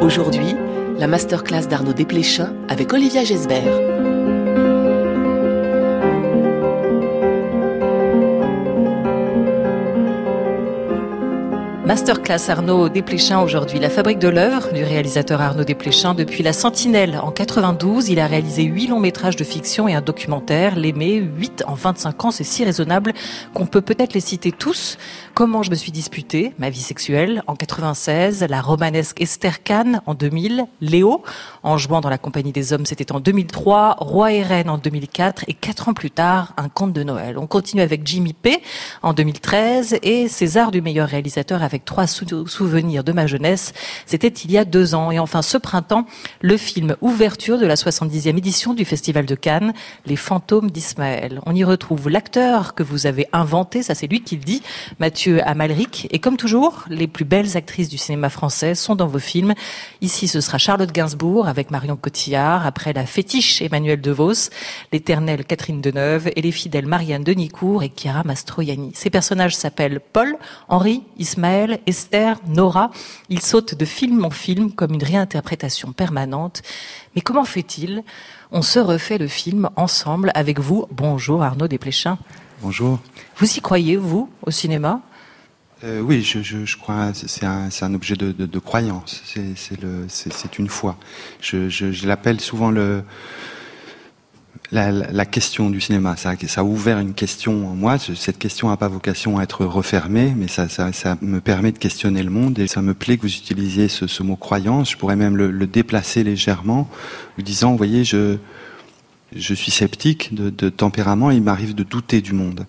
Aujourd'hui, la masterclass d'Arnaud Desplechin avec Olivia Gesbert. Masterclass Arnaud Desplechin aujourd'hui, la fabrique de l'œuvre du réalisateur Arnaud Desplechin. Depuis La Sentinelle en 92, il a réalisé 8 longs métrages de fiction et un documentaire, L'Aimé, 8 en 25 ans, c'est si raisonnable qu'on peut peut-être les citer tous. Comment je me suis disputée, ma vie sexuelle, en 96, la romanesque Esther Kahn en 2000, Léo, en jouant dans La Compagnie des Hommes, c'était en 2003, Roi et Reine en 2004 et 4 ans plus tard, Un conte de Noël. On continue avec Jimmy P en 2013 et César du meilleur réalisateur avec 3 souvenirs de ma jeunesse. C'était il y a 2 ans. Et enfin, ce printemps, le film ouverture de la 70e édition du Festival de Cannes, Les fantômes d'Ismaël. On y retrouve l'acteur que vous avez inventé, ça c'est lui qui le dit, Mathieu Amalric. Et comme toujours, les plus belles actrices du cinéma français sont dans vos films. Ici, ce sera Charlotte Gainsbourg avec Marion Cotillard, après la fétiche Emmanuelle DeVos, l'éternelle Catherine Deneuve et les fidèles Marianne Denicourt et Chiara Mastroianni. Ces personnages s'appellent Paul, Henri, Ismaël, Esther, Nora. Ils sautent de film en film comme une réinterprétation permanente. Mais comment fait-il ? On se refait le film ensemble avec vous. Bonjour Arnaud Desplechin. Bonjour. Vous y croyez, vous, au cinéma ? Oui, je crois. C'est un objet de croyance. C'est une foi. Je l'appelle souvent la question du cinéma. Ça a ouvert une question en moi. Cette question n'a pas vocation à être refermée, mais ça me permet de questionner le monde. Et ça me plaît que vous utilisiez ce mot croyance. Je pourrais même le déplacer légèrement, vous disant, vous voyez, je suis sceptique de tempérament. Et il m'arrive de douter du monde.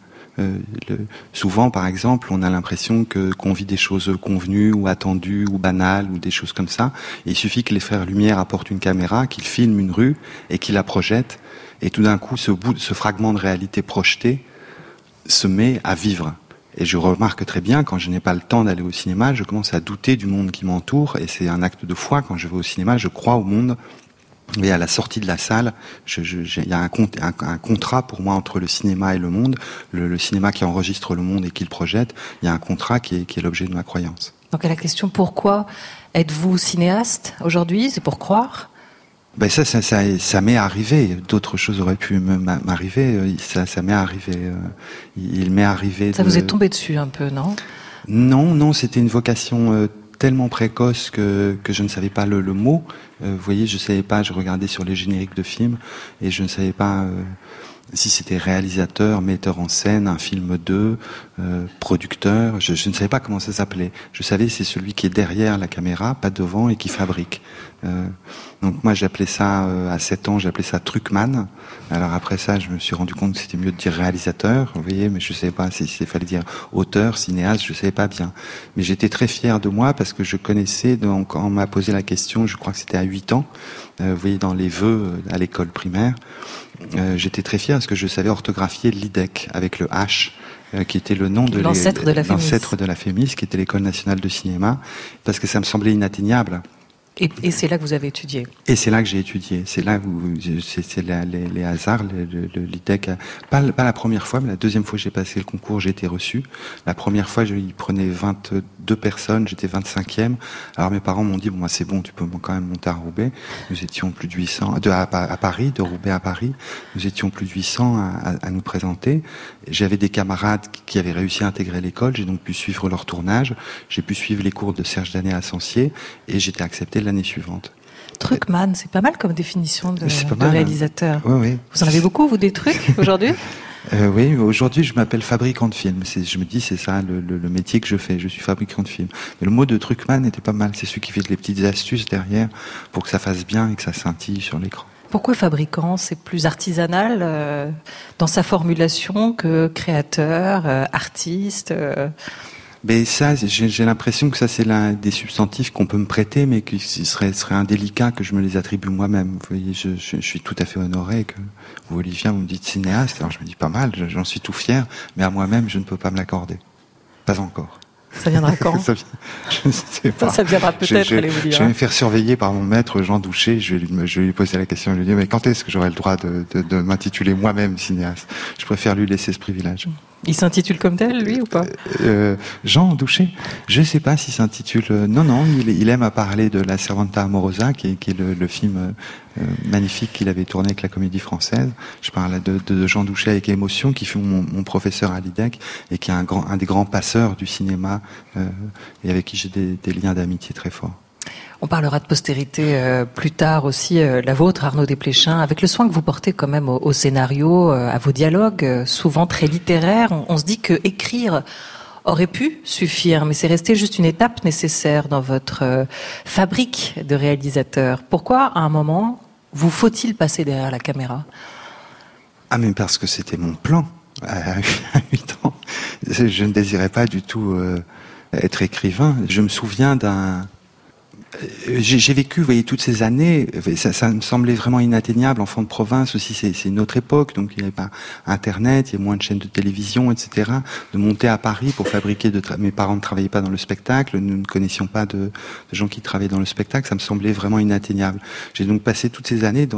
Souvent, par exemple, on a l'impression qu'on vit des choses convenues ou attendues ou banales ou des choses comme ça. Et il suffit que les frères Lumière apportent une caméra, qu'ils filment une rue et qu'ils la projettent. Et tout d'un coup, ce fragment de réalité projeté se met à vivre. Et je remarque très bien, quand je n'ai pas le temps d'aller au cinéma, je commence à douter du monde qui m'entoure. Et c'est un acte de foi. Quand je vais au cinéma, je crois au monde. Mais à la sortie de la salle, il y a un contrat pour moi entre le cinéma et le monde. Le cinéma qui enregistre le monde et qui le projette, il y a un contrat qui est l'objet de ma croyance. Donc à la question pourquoi êtes-vous cinéaste aujourd'hui ? C'est pour croire ? Ben ça m'est arrivé. D'autres choses auraient pu m'arriver. Ça m'est arrivé. Il m'est arrivé. Ça vous est tombé dessus un peu, non ? Non, c'était une vocation tellement précoce que je ne savais pas le mot. Vous voyez, je savais pas, je regardais sur les génériques de films et je ne savais pas si c'était réalisateur, metteur en scène, un film 2, producteur. Je ne savais pas comment ça s'appelait. Je savais c'est celui qui est derrière la caméra, pas devant, et qui fabrique. Donc moi j'appelais ça, à 7 ans, j'appelais ça trucman. Alors après ça, je me suis rendu compte que c'était mieux de dire réalisateur, vous voyez, mais je savais pas s'il fallait dire auteur, cinéaste, je savais pas bien. Mais j'étais très fier de moi parce que je connaissais, donc, quand on m'a posé la question, je crois que c'était à 8 ans, vous voyez, dans les vœux à l'école primaire, j'étais très fier parce que je savais orthographier l'IDEC avec le H, qui était le nom de l'ancêtre de la FEMIS, qui était l'École nationale de cinéma, parce que ça me semblait inatteignable. Et c'est là que vous avez étudié. Et c'est là que j'ai étudié. C'est là où c'est les hasards, l'IDEC. Pas la première fois, mais la deuxième fois que j'ai passé le concours, j'ai été reçu. La première fois, il prenait 22 personnes, j'étais 25e. Alors mes parents m'ont dit, bon, c'est bon, tu peux quand même monter à Roubaix. Nous étions plus de 800, à Paris, de Roubaix à Paris. Nous étions plus de 800 à nous présenter. J'avais des camarades qui avaient réussi à intégrer l'école. J'ai donc pu suivre leur tournage. J'ai pu suivre les cours de Serge Danet à Sancier. Et j'étais accepté l'année suivante. Trucman, c'est pas mal comme définition de réalisateur. Oui. Vous en avez beaucoup, vous, des trucs, aujourd'hui ? Oui, aujourd'hui, je m'appelle fabricant de films. Je me dis, c'est ça le métier que je fais. Je suis fabricant de films. Mais le mot de trucman était pas mal. C'est celui qui fait les petites astuces derrière pour que ça fasse bien et que ça scintille sur l'écran. Pourquoi fabricant ? C'est plus artisanal dans sa formulation que créateur, artiste Mais ça, j'ai l'impression que ça, c'est l'un des substantifs qu'on peut me prêter, mais qu'il serait indélicat que je me les attribue moi-même. Vous voyez, je suis tout à fait honoré que vous, Olivia, vous me dites cinéaste. Alors je me dis pas mal, j'en suis tout fier, mais à moi-même, je ne peux pas me l'accorder. Pas encore. Ça viendra quand ? Je ne sais pas. Ça viendra peut-être, allez vous dire. Je vais me faire surveiller par mon maître Jean Douché. Je vais lui poser la question. Je vais lui dire, mais quand est-ce que j'aurai le droit de m'intituler moi-même cinéaste ? Je préfère lui laisser ce privilège. Il s'intitule comme tel, lui, ou pas? Jean Douché, je ne sais pas s'il s'intitule... non, il aime à parler de La Servanta Amorosa, qui est le film magnifique qu'il avait tourné avec la Comédie Française. Je parle de Jean Douché avec émotion, qui fut mon professeur à l'IDEC, et qui est un des grands passeurs du cinéma, et avec qui j'ai des liens d'amitié très forts. On parlera de postérité plus tard aussi, la vôtre, Arnaud Desplechin, avec le soin que vous portez quand même au scénario, à vos dialogues, souvent très littéraires. On se dit que écrire aurait pu suffire, mais c'est resté juste une étape nécessaire dans votre fabrique de réalisateur. Pourquoi, à un moment, vous faut-il passer derrière la caméra? Ah, mais parce que c'était mon plan à 8 ans. Je ne désirais pas du tout être écrivain. Je me souviens j'ai vécu, vous voyez, toutes ces années, ça me semblait vraiment inatteignable, enfant de province aussi, c'est une autre époque, donc il n'y avait pas Internet, il y a moins de chaînes de télévision, etc. De monter à Paris pour fabriquer, mes parents ne travaillaient pas dans le spectacle, nous ne connaissions pas de gens qui travaillaient dans le spectacle, ça me semblait vraiment inatteignable. J'ai donc passé toutes ces années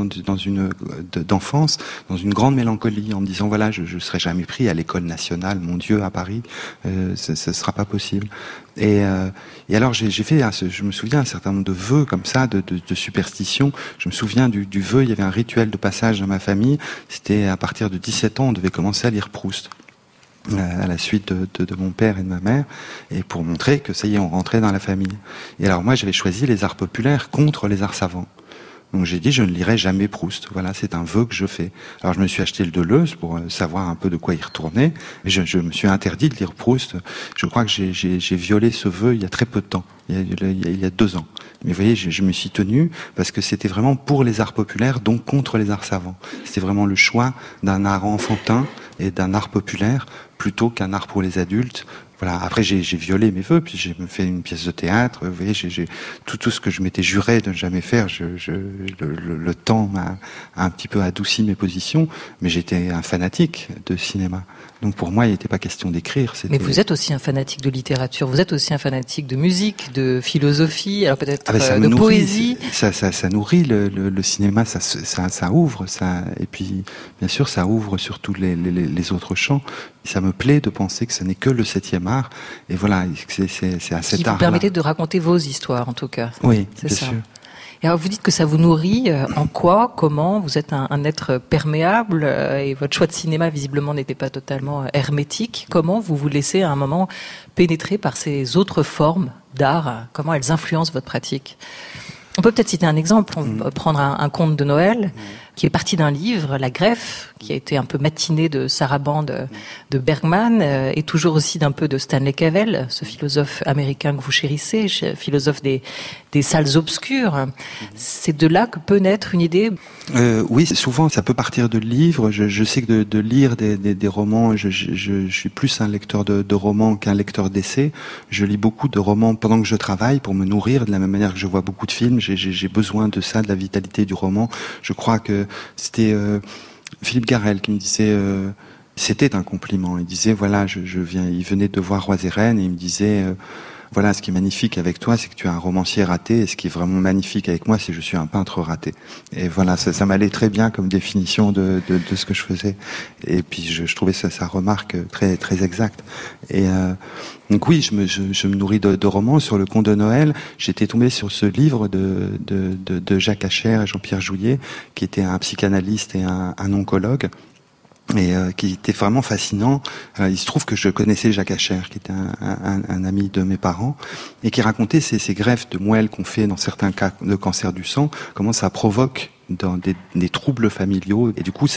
d'enfance, dans une grande mélancolie, en me disant, voilà, je ne serai jamais pris à l'école nationale, mon Dieu, à Paris, ce ne sera pas possible. Et alors j'ai fait, je me souviens, un certain nombre de vœux comme ça, de superstitions. Je me souviens du vœu, il y avait un rituel de passage dans ma famille. C'était à partir de 17 ans, on devait commencer à lire Proust, à la suite de mon père et de ma mère, et pour montrer que ça y est, on rentrait dans la famille. Et alors moi, j'avais choisi les arts populaires contre les arts savants. Donc j'ai dit, je ne lirai jamais Proust. Voilà, c'est un vœu que je fais. Alors je me suis acheté le Deleuze pour savoir un peu de quoi y retourner. Mais je me suis interdit de lire Proust. Je crois que j'ai violé ce vœu il y a très peu de temps, il y a 2 ans. Mais vous voyez, je me suis tenu parce que c'était vraiment pour les arts populaires, donc contre les arts savants. C'était vraiment le choix d'un art enfantin et d'un art populaire plutôt qu'un art pour les adultes. Voilà. Après, j'ai violé mes vœux, puis j'ai fait une pièce de théâtre. Vous voyez, j'ai tout ce que je m'étais juré de ne jamais faire. Le temps m'a un petit peu adouci mes positions, mais j'étais un fanatique de cinéma. Donc pour moi, il n'était pas question d'écrire. Mais vous êtes aussi un fanatique de littérature. Vous êtes aussi un fanatique de musique, de philosophie, alors peut-être de poésie. Ça nourrit le cinéma. Ça ouvre. Et puis, bien sûr, ça ouvre sur tous les autres champs. Ça me plaît de penser que ce n'est que le 7e art. Et voilà, c'est à cet art-là. Qui vous permettait de raconter vos histoires, en tout cas. Oui, bien sûr. Et alors vous dites que ça vous nourrit. En quoi? Comment? Vous êtes un être perméable et votre choix de cinéma, visiblement, n'était pas totalement hermétique. Comment vous vous laissez à un moment pénétrer par ces autres formes d'art? Comment elles influencent votre pratique? On peut peut-être citer un exemple. On peut prendre un conte de Noël qui est parti d'un livre, La Greffe, qui a été un peu matiné de Sarabande de Bergman, et toujours aussi d'un peu de Stanley Cavell, ce philosophe américain que vous chérissez, philosophe des salles obscures. C'est de là que peut naître une idée. Oui, souvent ça peut partir de livres. Je sais que de lire des romans, je suis plus un lecteur de romans qu'un lecteur d'essais. Je lis beaucoup de romans pendant que je travaille pour me nourrir, de la même manière que je vois beaucoup de films. J'ai besoin de ça, de la vitalité du roman. Je crois que c'était Philippe Garrel qui me disait, c'était un compliment. Il disait, voilà, il venait de voir Rois et Reines et il me disait, voilà, ce qui est magnifique avec toi, c'est que tu es un romancier raté, et ce qui est vraiment magnifique avec moi, c'est que je suis un peintre raté. Et voilà, ça m'allait très bien comme définition de ce que je faisais. Et puis je trouvais sa remarque très très exacte. Et donc oui, je me nourris de romans. Sur le conte de Noël, j'étais tombé sur ce livre de Jacques Achère et Jean-Pierre Jouyet, qui était un psychanalyste et un oncologue. Et qui était vraiment fascinant. Il se trouve que je connaissais Jacques Achère, qui était un ami de mes parents, et qui racontait ces greffes de moelle qu'on fait dans certains cas de cancer du sang, comment ça provoque dans des troubles familiaux. Et du coup,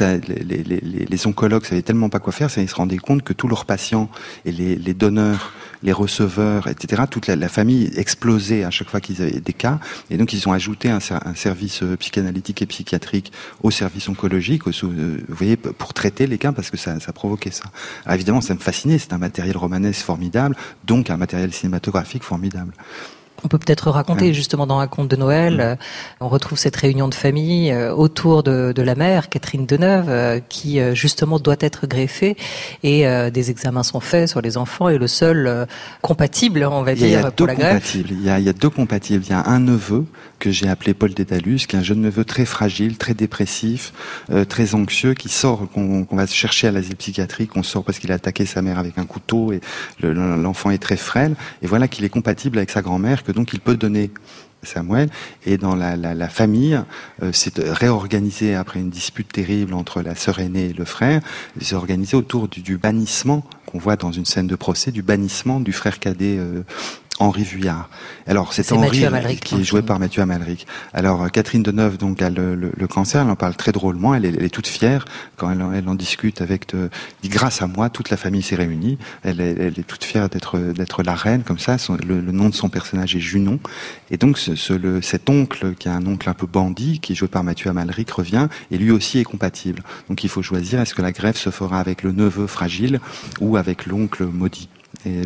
les oncologues savaient tellement pas quoi faire, ils se rendaient compte que tous leurs patients et les donneurs, les receveurs, etc., toute la famille explosait à chaque fois qu'ils avaient des cas. Et donc, ils ont ajouté un service psychanalytique et psychiatrique au service oncologique, vous voyez, pour traiter les cas, parce que ça provoquait ça. Alors, évidemment, ça me fascinait. C'est un matériel romanesque formidable, donc un matériel cinématographique formidable. On peut peut-être raconter justement dans un conte de Noël, on retrouve cette réunion de famille autour de la mère, Catherine Deneuve, qui justement doit être greffée et des examens sont faits sur les enfants et le seul compatible, on va dire, pour la greffe. Il y a deux compatibles. Il y a un neveu que j'ai appelé Paul Dédalus, qui est un jeune neveu très fragile, très dépressif, très anxieux, qui sort, qu'on va chercher à l'asile psychiatrique, on sort parce qu'il a attaqué sa mère avec un couteau et l'enfant est très frêle. Et voilà qu'il est compatible avec sa grand-mère, que donc il peut donner Samuel. Et dans la famille, c'est réorganisé après une dispute terrible entre la sœur aînée et le frère. C'est organisé autour du bannissement qu'on voit dans une scène de procès, du bannissement du frère cadet Henri Vuillard. Alors c'est Henri qui est joué par Mathieu Amalric. Alors Catherine Deneuve donc a le cancer, elle en parle très drôlement, elle est toute fière quand elle en discute avec dit grâce à moi toute la famille s'est réunie. Elle est toute fière d'être la reine comme ça. Le nom de son personnage est Junon. Et donc cet oncle qui est un oncle un peu bandit qui est joué par Mathieu Amalric revient et lui aussi est compatible. Donc il faut choisir est-ce que la greffe se fera avec le neveu fragile ou avec l'oncle maudit. Et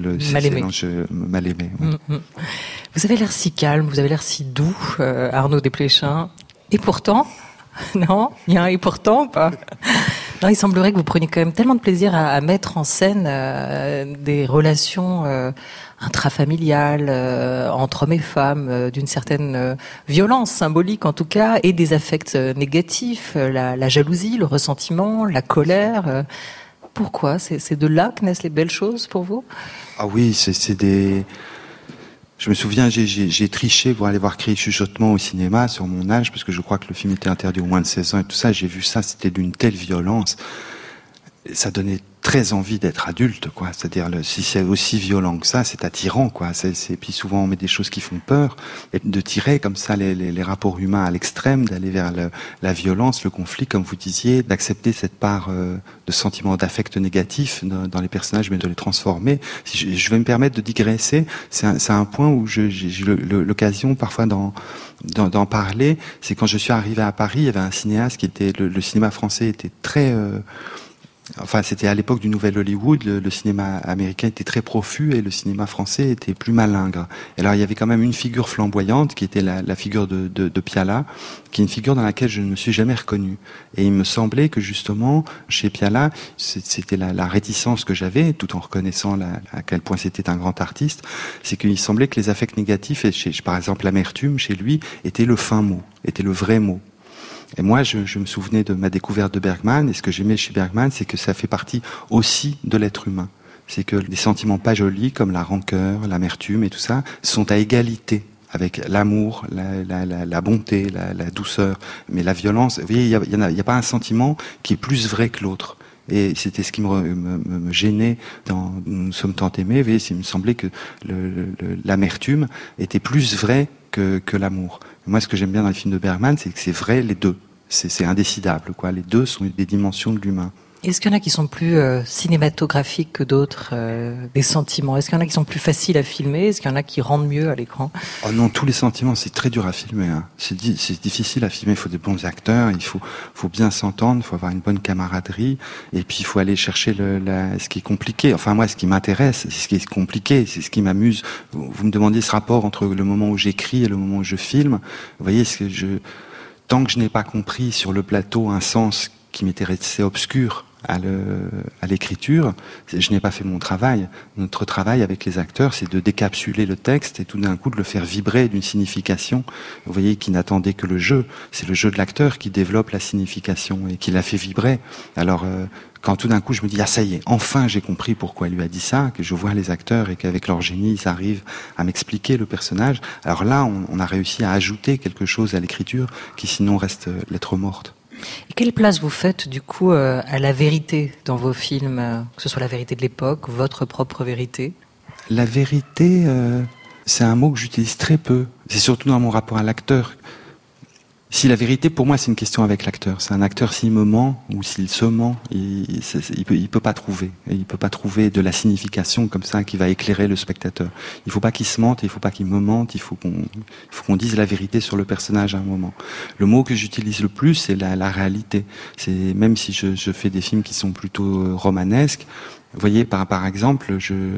mal aimé. Oui. Vous avez l'air si calme, vous avez l'air si doux, Arnaud Desplechin. Et pourtant, non, il y a un et pourtant ou pas? Non, il semblerait que vous preniez quand même tellement de plaisir à mettre en scène des relations intrafamiliales entre hommes et femmes, d'une certaine violence symbolique en tout cas, et des affects négatifs, la jalousie, le ressentiment, la colère. Pourquoi? C'est de là que naissent les belles choses pour vous? Ah oui, c'est des... Je me souviens, j'ai triché pour aller voir Cris et chuchotements au cinéma sur mon âge, parce que je crois que le film était interdit aux moins de 16 ans et tout ça. J'ai vu ça, c'était d'une telle violence. Ça donnait très envie d'être adulte, quoi. C'est-à-dire, si c'est aussi violent que ça, c'est attirant, quoi. Puis souvent, on met des choses qui font peur. Et de tirer comme ça les rapports humains à l'extrême, d'aller vers la violence, le conflit, comme vous disiez, d'accepter cette part de sentiment d'affect négatif dans les personnages, mais de les transformer. Si je vais me permettre de digresser, c'est un point où j'ai l'occasion parfois d'en parler. C'est quand je suis arrivé à Paris, il y avait un cinéaste qui était... Le cinéma français était très... Enfin, c'était à l'époque du Nouvel Hollywood, le cinéma américain était très profus et le cinéma français était plus malingre. Et alors, il y avait quand même une figure flamboyante qui était la figure de Piala, qui est une figure dans laquelle je ne me suis jamais reconnu. Et il me semblait que justement, chez Piala, c'était la réticence que j'avais, tout en reconnaissant à quel point c'était un grand artiste, c'est qu'il semblait que les affects négatifs, et par exemple l'amertume chez lui, était le fin mot, était le vrai mot. Et moi, je me souvenais de ma découverte de Bergman, et ce que j'aimais chez Bergman, c'est que ça fait partie aussi de l'être humain. C'est que les sentiments pas jolis, comme la rancœur, l'amertume et tout ça, sont à égalité avec l'amour, la bonté, la douceur. Mais la violence, vous voyez, il y a pas un sentiment qui est plus vrai que l'autre. Et c'était ce qui me gênait dans Nous sommes tant aimés. Vous voyez, il me semblait que l'amertume était plus vrai que l'amour. Moi, ce que j'aime bien dans les films de Bergman, c'est que c'est vrai les deux. C'est indécidable, quoi. Les deux sont des dimensions de l'humain. Est-ce qu'il y en a qui sont plus cinématographiques que d'autres, des sentiments? Est-ce qu'il y en a qui sont plus faciles à filmer? Est-ce qu'il y en a qui rendent mieux à l'écran? Oh non, tous les sentiments, c'est très dur à filmer. Hein. C'est difficile à filmer. Il faut des bons acteurs, il faut bien s'entendre, il faut avoir une bonne camaraderie, et puis il faut aller chercher ce qui est compliqué. Enfin moi, ce qui m'intéresse, c'est ce qui est compliqué, c'est ce qui m'amuse. Vous me demandiez ce rapport entre le moment où j'écris et le moment où je filme. Vous voyez, tant que je n'ai pas compris sur le plateau un sens qui m'était resté obscur à l'écriture, je n'ai pas fait mon travail. Notre travail avec les acteurs, c'est de décapsuler le texte et tout d'un coup de le faire vibrer d'une signification, vous voyez, qui n'attendait que le jeu. C'est le jeu de l'acteur qui développe la signification et qui la fait vibrer. Alors, quand tout d'un coup je me dis, ah ça y est, enfin j'ai compris pourquoi elle lui a dit ça, que je vois les acteurs et qu'avec leur génie, ils arrivent à m'expliquer le personnage, alors là, on a réussi à ajouter quelque chose à l'écriture qui sinon reste lettre morte. Et quelle place vous faites du coup à la vérité dans vos films, que ce soit la vérité de l'époque, votre propre vérité? La vérité, c'est un mot que j'utilise très peu. C'est surtout dans mon rapport à l'acteur. Si la vérité, pour moi, c'est une question avec l'acteur. C'est un acteur, s'il me ment ou s'il se ment, il peut pas trouver. Il peut pas trouver de la signification comme ça qui va éclairer le spectateur. Il faut pas qu'il se mente, il faut pas qu'il me mente. Il faut qu'on dise la vérité sur le personnage à un moment. Le mot que j'utilise le plus, c'est la réalité. C'est même si je fais des films qui sont plutôt romanesques. Vous voyez, par exemple,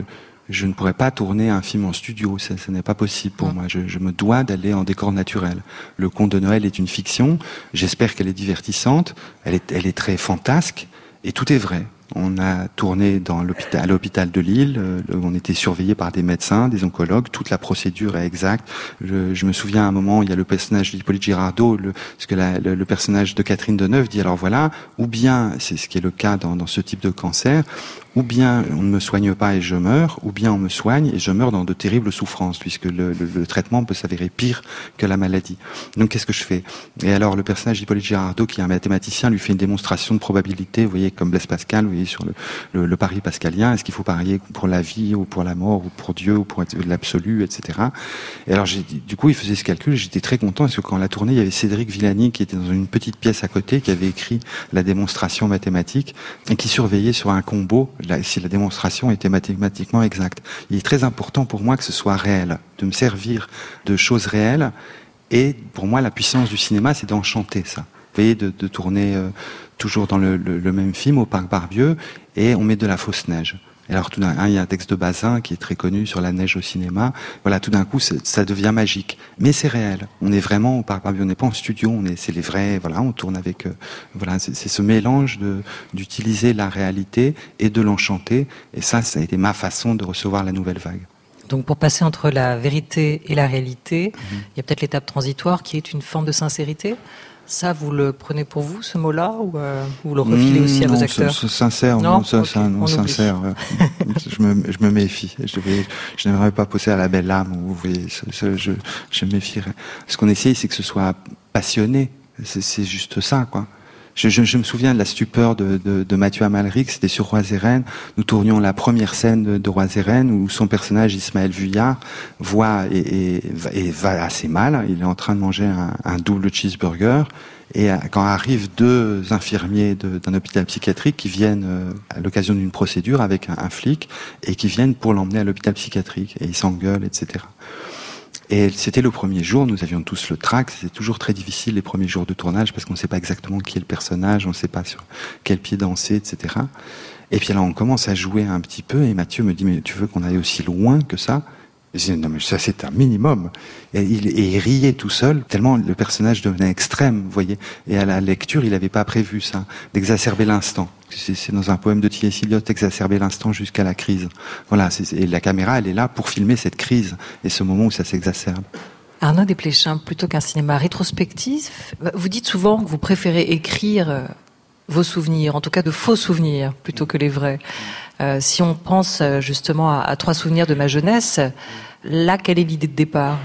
Je ne pourrais pas tourner un film en studio, ça n'est pas possible pour moi. Je me dois d'aller en décor naturel. Le Conte de Noël est une fiction, j'espère qu'elle est divertissante, elle est très fantasque, et tout est vrai. On a tourné à l'hôpital de Lille, on était surveillé par des médecins, des oncologues, toute la procédure est exacte. Je me souviens à un moment, il y a le personnage d'Hippolyte Girardot, le personnage de Catherine Deneuve dit alors voilà, ou bien, c'est ce qui est le cas dans ce type de cancer, ou bien on ne me soigne pas et je meurs, ou bien on me soigne et je meurs dans de terribles souffrances, puisque le traitement peut s'avérer pire que la maladie. Donc qu'est-ce que je fais? Et alors le personnage d'Hippolyte Girardot, qui est un mathématicien, lui fait une démonstration de probabilité, vous voyez, comme Blaise Pascal, vous voyez, sur le pari pascalien, est-ce qu'il faut parier pour la vie, ou pour la mort, ou pour Dieu, ou pour l'absolu, etc. Et alors du coup, il faisait ce calcul, et j'étais très content, parce que quand on l'a tourné, il y avait Cédric Villani, qui était dans une petite pièce à côté, qui avait écrit la démonstration mathématique, et qui surveillait sur un combo si la démonstration était mathématiquement exacte. Il est très important pour moi que ce soit réel, de me servir de choses réelles, et pour moi, la puissance du cinéma, c'est d'enchanter ça. Vous voyez, de tourner toujours dans le même film, au Parc Barbieux, et on met de la fausse neige. Et alors tout d'un coup, il y a un texte de Bazin qui est très connu sur la neige au cinéma. Voilà, tout d'un coup, ça devient magique. Mais c'est réel. On est vraiment au Parc Barbieux, on n'est pas en studio, c'est les vrais, voilà, on tourne avec, voilà, c'est ce mélange d'utiliser la réalité et de l'enchanter. Et ça a été ma façon de recevoir la nouvelle vague. Donc pour passer entre la vérité et la réalité, il y a peut-être l'étape transitoire qui est une forme de sincérité. Ça, vous le prenez pour vous, ce mot-là, ou vous le refilez aussi à vos acteurs? Sincère, non, sincère. Je me méfie. Je n'aimerais pas pousser à la belle âme. Vous voyez, je me méfierais. Ce qu'on essaye, c'est que ce soit passionné. C'est juste ça, quoi. Je me souviens de la stupeur de Mathieu Amalric, c'était sur Rois et Reines. Nous tournions la première scène de Rois et Reines où son personnage Ismaël Vuillard voit et va assez mal. Il est en train de manger un double cheeseburger. Et quand arrivent deux infirmiers d'un hôpital psychiatrique qui viennent à l'occasion d'une procédure avec un flic et qui viennent pour l'emmener à l'hôpital psychiatrique, et ils s'engueulent, etc. Et c'était le premier jour, nous avions tous le trac, c'était toujours très difficile les premiers jours de tournage parce qu'on ne sait pas exactement qui est le personnage, on ne sait pas sur quel pied danser, etc. Et puis là on commence à jouer un petit peu et Mathieu me dit mais tu veux qu'on aille aussi loin que ça? Je dis non mais ça c'est un minimum. Et il riait tout seul tellement le personnage devenait extrême, vous voyez. Et à la lecture il n'avait pas prévu ça, d'exacerber l'instant. C'est dans un poème de T.S. Eliot, exacerber l'instant jusqu'à la crise. Voilà, et la caméra, elle est là pour filmer cette crise et ce moment où ça s'exacerbe. Arnaud Desplechin, plutôt qu'un cinéma rétrospectif, vous dites souvent que vous préférez écrire vos souvenirs, en tout cas de faux souvenirs, plutôt que les vrais. Si on pense justement à 3 souvenirs de ma jeunesse, là, quelle est l'idée de départ?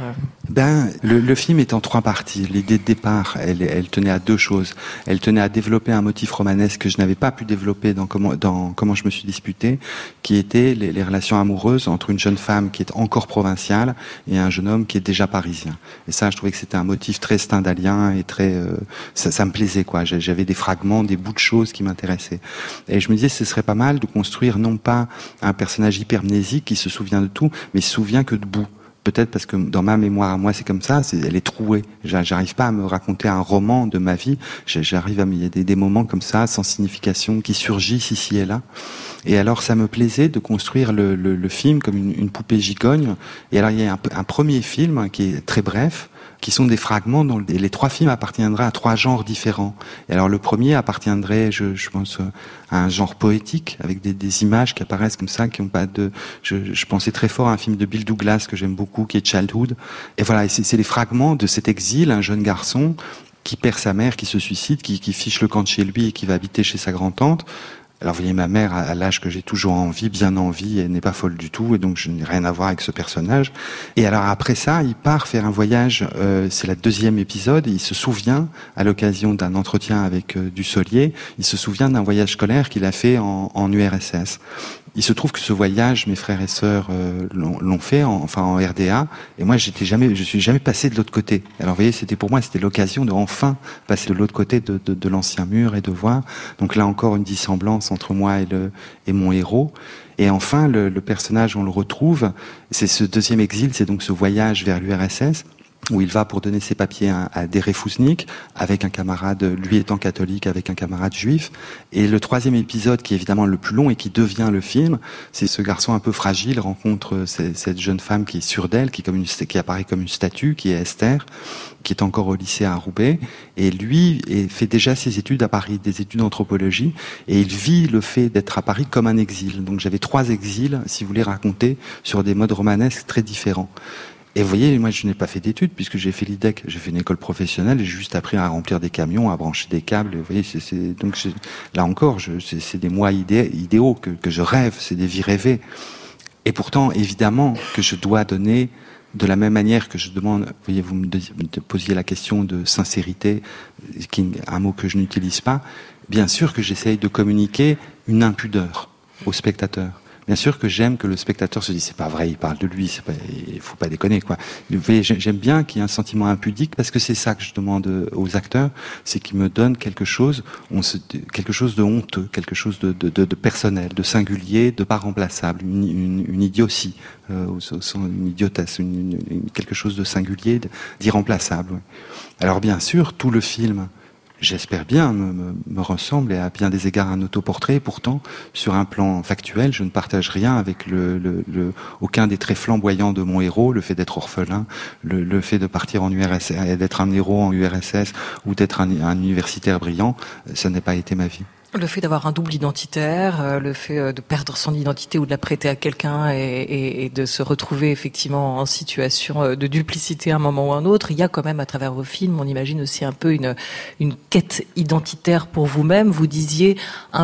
Le film est en 3 parties. L'idée de départ, elle tenait à 2 choses. Elle tenait à développer un motif romanesque que je n'avais pas pu développer dans comment je me suis disputé, qui était les relations amoureuses entre une jeune femme qui est encore provinciale et un jeune homme qui est déjà parisien. Et ça, je trouvais que c'était un motif très stendhalien et très, ça me plaisait, quoi. J'avais des fragments, des bouts de choses qui m'intéressaient. Et je me disais, ce serait pas mal de construire non pas un personnage hypermnésique qui se souvient de tout, mais se souvient que de bout. Peut-être parce que dans ma mémoire à moi c'est comme ça, elle est trouée. J'arrive pas à me raconter un roman de ma vie. J'arrive il y a des moments comme ça, sans signification, qui surgissent ici et là. Et alors ça me plaisait de construire le film comme une poupée gigogne. Et alors il y a un premier film qui est très bref, qui sont des fragments dont les 3 films appartiendraient à 3 genres différents. Et alors le premier appartiendrait, je pense, à un genre poétique, avec des images qui apparaissent comme ça, qui ont pas de... Je pensais très fort à un film de Bill Douglas que j'aime beaucoup, qui est Childhood. Et voilà, c'est les fragments de cet exil, un jeune garçon qui perd sa mère, qui se suicide, qui fiche le camp de chez lui et qui va habiter chez sa grand-tante. Alors, vous voyez, ma mère, à l'âge que j'ai toujours envie, bien envie, elle n'est pas folle du tout, et donc je n'ai rien à voir avec ce personnage. Et alors, après ça, il part faire un voyage, c'est le 2e épisode, et il se souvient, à l'occasion d'un entretien avec Dussolier, il se souvient d'un voyage scolaire qu'il a fait en URSS. Il se trouve que ce voyage, mes frères et sœurs l'ont fait, en RDA, et moi je suis jamais passé de l'autre côté. Alors vous voyez, pour moi c'était l'occasion de enfin passer de l'autre côté de l'ancien mur et de voir. Donc là encore une dissemblance entre moi et mon héros. Et enfin le personnage, on le retrouve. C'est ce 2e exil, c'est donc ce voyage vers l'URSS. où il va pour donner ses papiers à Derefuznik, avec un camarade, lui étant catholique, avec un camarade juif. Et le troisième épisode, qui est évidemment le plus long et qui devient le film, c'est ce garçon un peu fragile rencontre cette jeune femme qui est sûre d'elle, qui apparaît comme une statue, qui est Esther, qui est encore au lycée à Roubaix. Et lui fait déjà ses études à Paris, des études d'anthropologie, et il vit le fait d'être à Paris comme un exil. Donc j'avais 3 exils, si vous voulez, racontés sur des modes romanesques très différents. Et vous voyez, moi je n'ai pas fait d'études puisque j'ai fait l'IDEC, j'ai fait une école professionnelle, j'ai juste appris à remplir des camions, à brancher des câbles. Vous voyez, donc là encore, c'est des moi idéaux que je rêve, c'est des vies rêvées. Et pourtant, évidemment, que je dois donner de la même manière que je demande. Vous voyez, vous me posiez la question de sincérité, qui est un mot que je n'utilise pas. Bien sûr que j'essaye de communiquer une impudeur au spectateur. Bien sûr que j'aime que le spectateur se dise c'est pas vrai, il parle de lui, il faut pas déconner quoi. Vous voyez, j'aime bien qu'il y ait un sentiment impudique parce que c'est ça que je demande aux acteurs, c'est qu'ils me donnent quelque chose de honteux, quelque chose de personnel, de singulier, de pas remplaçable, une idiotie, une idiotesse, quelque chose de singulier, d'irremplaçable. Ouais. Alors bien sûr, tout le film, j'espère bien, me ressemble et à bien des égards un autoportrait. Pourtant, sur un plan factuel, je ne partage rien avec aucun des traits flamboyants de mon héros, le fait d'être orphelin, le fait de partir en URSS, d'être un héros en URSS ou d'être un universitaire brillant. Ça n'a pas été ma vie. Le fait d'avoir un double identitaire, le fait de perdre son identité ou de la prêter à quelqu'un et de se retrouver effectivement en situation de duplicité à un moment ou à un autre, il y a quand même à travers vos films, on imagine aussi un peu une quête identitaire pour vous-même. Vous disiez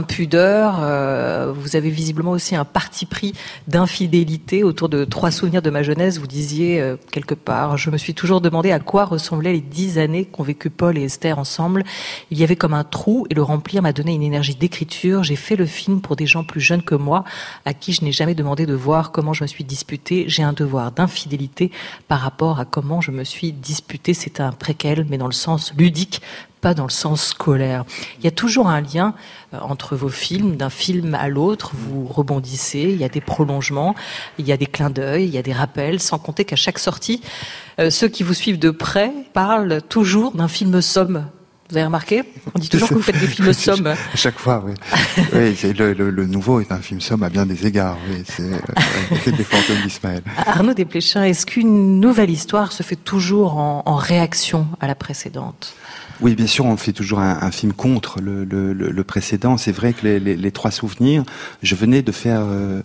impudeur, vous avez visiblement aussi un parti pris d'infidélité autour de 3 souvenirs de ma jeunesse. Vous disiez quelque part, je me suis toujours demandé à quoi ressemblaient les 10 années qu'ont vécu Paul et Esther ensemble. Il y avait comme un trou et le remplir m'a donné une énergie d'écriture. J'ai fait le film pour des gens plus jeunes que moi, à qui je n'ai jamais demandé de voir comment je me suis disputée. J'ai un devoir d'infidélité par rapport à comment je me suis disputée. C'est un préquel, mais dans le sens ludique, pas dans le sens scolaire. Il y a toujours un lien entre vos films, d'un film à l'autre, vous rebondissez, il y a des prolongements, il y a des clins d'œil, il y a des rappels, sans compter qu'à chaque sortie, ceux qui vous suivent de près parlent toujours d'un film somme. Vous avez remarqué ? On dit toujours que vous faites des films sommes. À chaque fois, oui. Oui, le nouveau est un film somme à bien des égards. Oui, c'est des fantômes d'Ismaël. Arnaud Desplechin, est-ce qu'une nouvelle histoire se fait toujours en réaction à la précédente ? Oui, bien sûr, on fait toujours un film contre le précédent. C'est vrai que les 3 souvenirs, je venais de faire,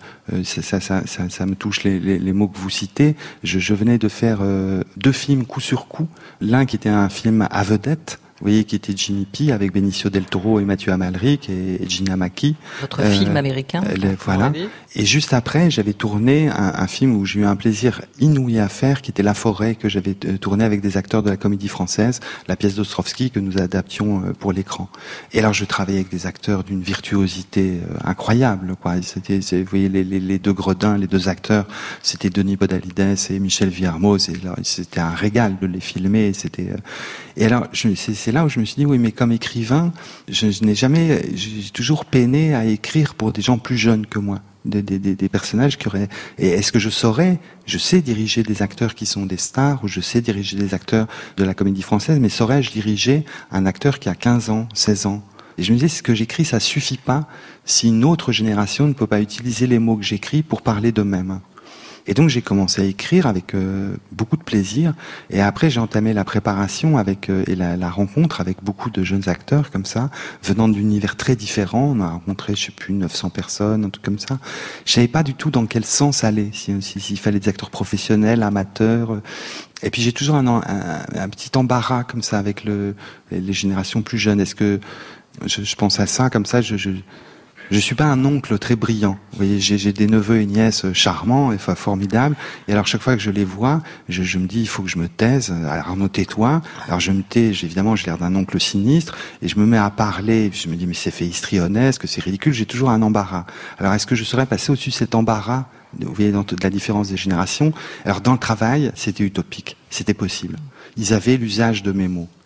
ça me touche les mots que vous citez. Je venais de faire 2 films coup sur coup. L'un qui était un film à vedette, vous voyez, qui était Jimmy P avec Benicio del Toro et Mathieu Amalric et Gina Macchi. Votre film américain. Voilà. Et juste après, j'avais tourné un film où j'ai eu un plaisir inouï à faire, qui était La Forêt, que j'avais tourné avec des acteurs de la Comédie Française, la pièce d'Ostrovsky que nous adaptions pour l'écran. Et alors, je travaillais avec des acteurs d'une virtuosité incroyable, quoi. Vous voyez, les 2 gredins, les 2 acteurs, c'était Denis Podalides et Michel Villermoz, et là, c'était un régal de les filmer. Et alors, c'est là où je me suis dit, oui, mais comme écrivain, j'ai toujours peiné à écrire pour des gens plus jeunes que moi. Des personnages qui auraient... Et est-ce que je sais diriger des acteurs qui sont des stars, ou je sais diriger des acteurs de la Comédie Française, mais saurais-je diriger un acteur qui a 15 ans, 16 ans? Et je me disais, ce que j'écris, ça suffit pas si une autre génération ne peut pas utiliser les mots que j'écris pour parler d'eux-mêmes. Et donc j'ai commencé à écrire avec beaucoup de plaisir, et après j'ai entamé la préparation et la rencontre avec beaucoup de jeunes acteurs comme ça, venant d'univers très différents. On a rencontré, 900 personnes, un truc comme ça. Je savais pas du tout dans quel sens aller, s'il fallait des acteurs professionnels, amateurs. Et puis j'ai toujours un petit embarras comme ça avec les générations plus jeunes. Est-ce que je pense à ça comme ça, je suis pas un oncle très brillant. Vous voyez, j'ai des neveux et nièces charmants et formidables. Et alors, chaque fois que je les vois, je me dis, il faut que je me taise. Alors, Arnaud, tais-toi. Alors, je me tais. Évidemment, j'ai l'air d'un oncle sinistre. Et je me mets à parler. Je me dis, mais c'est fait histrionnesque, c'est ridicule. J'ai toujours un embarras. Alors, est-ce que je saurais passer au-dessus de cet embarras? Vous voyez, dans la différence des générations. Alors, dans le travail, c'était utopique. C'était possible. Ils avaient l'usage de mes mots.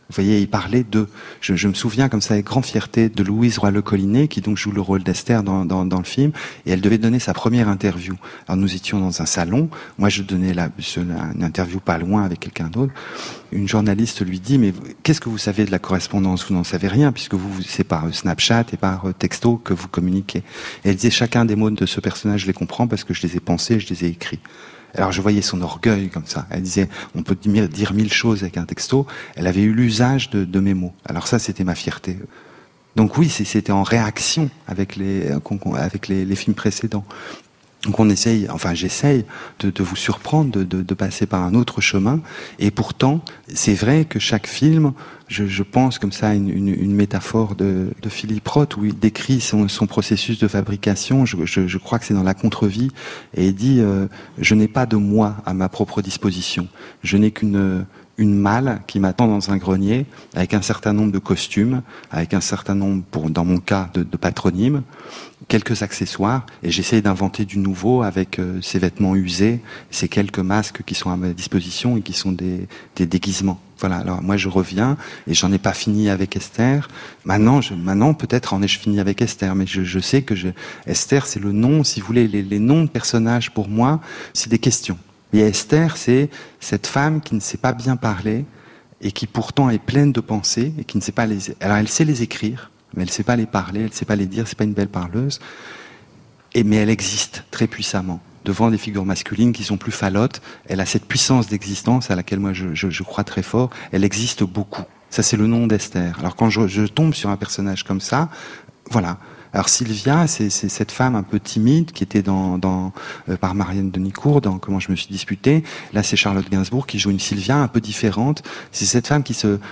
Vous voyez, il parlait de... Je me souviens comme ça avec grande fierté de Louise Roy-Le-Collinet, qui donc joue le rôle d'Esther dans le film, et elle devait donner sa première interview. Alors nous étions dans un salon, moi je donnais une interview pas loin avec quelqu'un d'autre. Une journaliste lui dit, mais qu'est-ce que vous savez de la correspondance? Vous n'en savez rien, puisque c'est par Snapchat et par texto que vous communiquez. Et elle disait, chacun des mots de ce personnage, je les comprends parce que je les ai pensés, je les ai écrits. Alors je voyais son orgueil comme ça. Elle disait, on peut dire 1000 choses avec un texto. Elle avait eu l'usage de mes mots. Alors ça, c'était ma fierté. Donc oui, c'était en réaction avec les films précédents. Donc j'essaye de vous surprendre, de passer par un autre chemin. Et pourtant, c'est vrai que chaque film, je pense comme ça une métaphore de Philippe Roth où il décrit son processus de fabrication. Je crois que c'est dans La Contre-vie, et il dit je n'ai pas de moi à ma propre disposition. Je n'ai qu'une malle qui m'attend dans un grenier avec un certain nombre de costumes, avec un certain nombre, dans mon cas, de patronymes, quelques accessoires, et j'essaye d'inventer du nouveau avec ces vêtements usés, ces quelques masques qui sont à ma disposition et qui sont des déguisements. Voilà. Alors moi je reviens et j'en ai pas fini avec Esther. Maintenant peut-être en ai-je fini avec Esther, mais je sais que Esther, c'est le nom, si vous voulez, les noms de personnages pour moi, c'est des questions. Et Esther, c'est cette femme qui ne sait pas bien parler et qui pourtant est pleine de pensées et qui ne sait pas les... Alors elle sait les écrire, mais elle ne sait pas les parler, elle ne sait pas les dire, c'est pas une belle parleuse. Mais elle existe très puissamment. Devant des figures masculines qui sont plus fallottes, elle a cette puissance d'existence à laquelle moi je crois très fort. Elle existe beaucoup. Ça, c'est le nom d'Esther. Alors quand je tombe sur un personnage comme ça, voilà. Alors Sylvia, c'est cette femme un peu timide qui était par Marianne Denicourt dans Comment je me suis disputé. Là, c'est Charlotte Gainsbourg qui joue une Sylvia un peu différente. C'est cette femme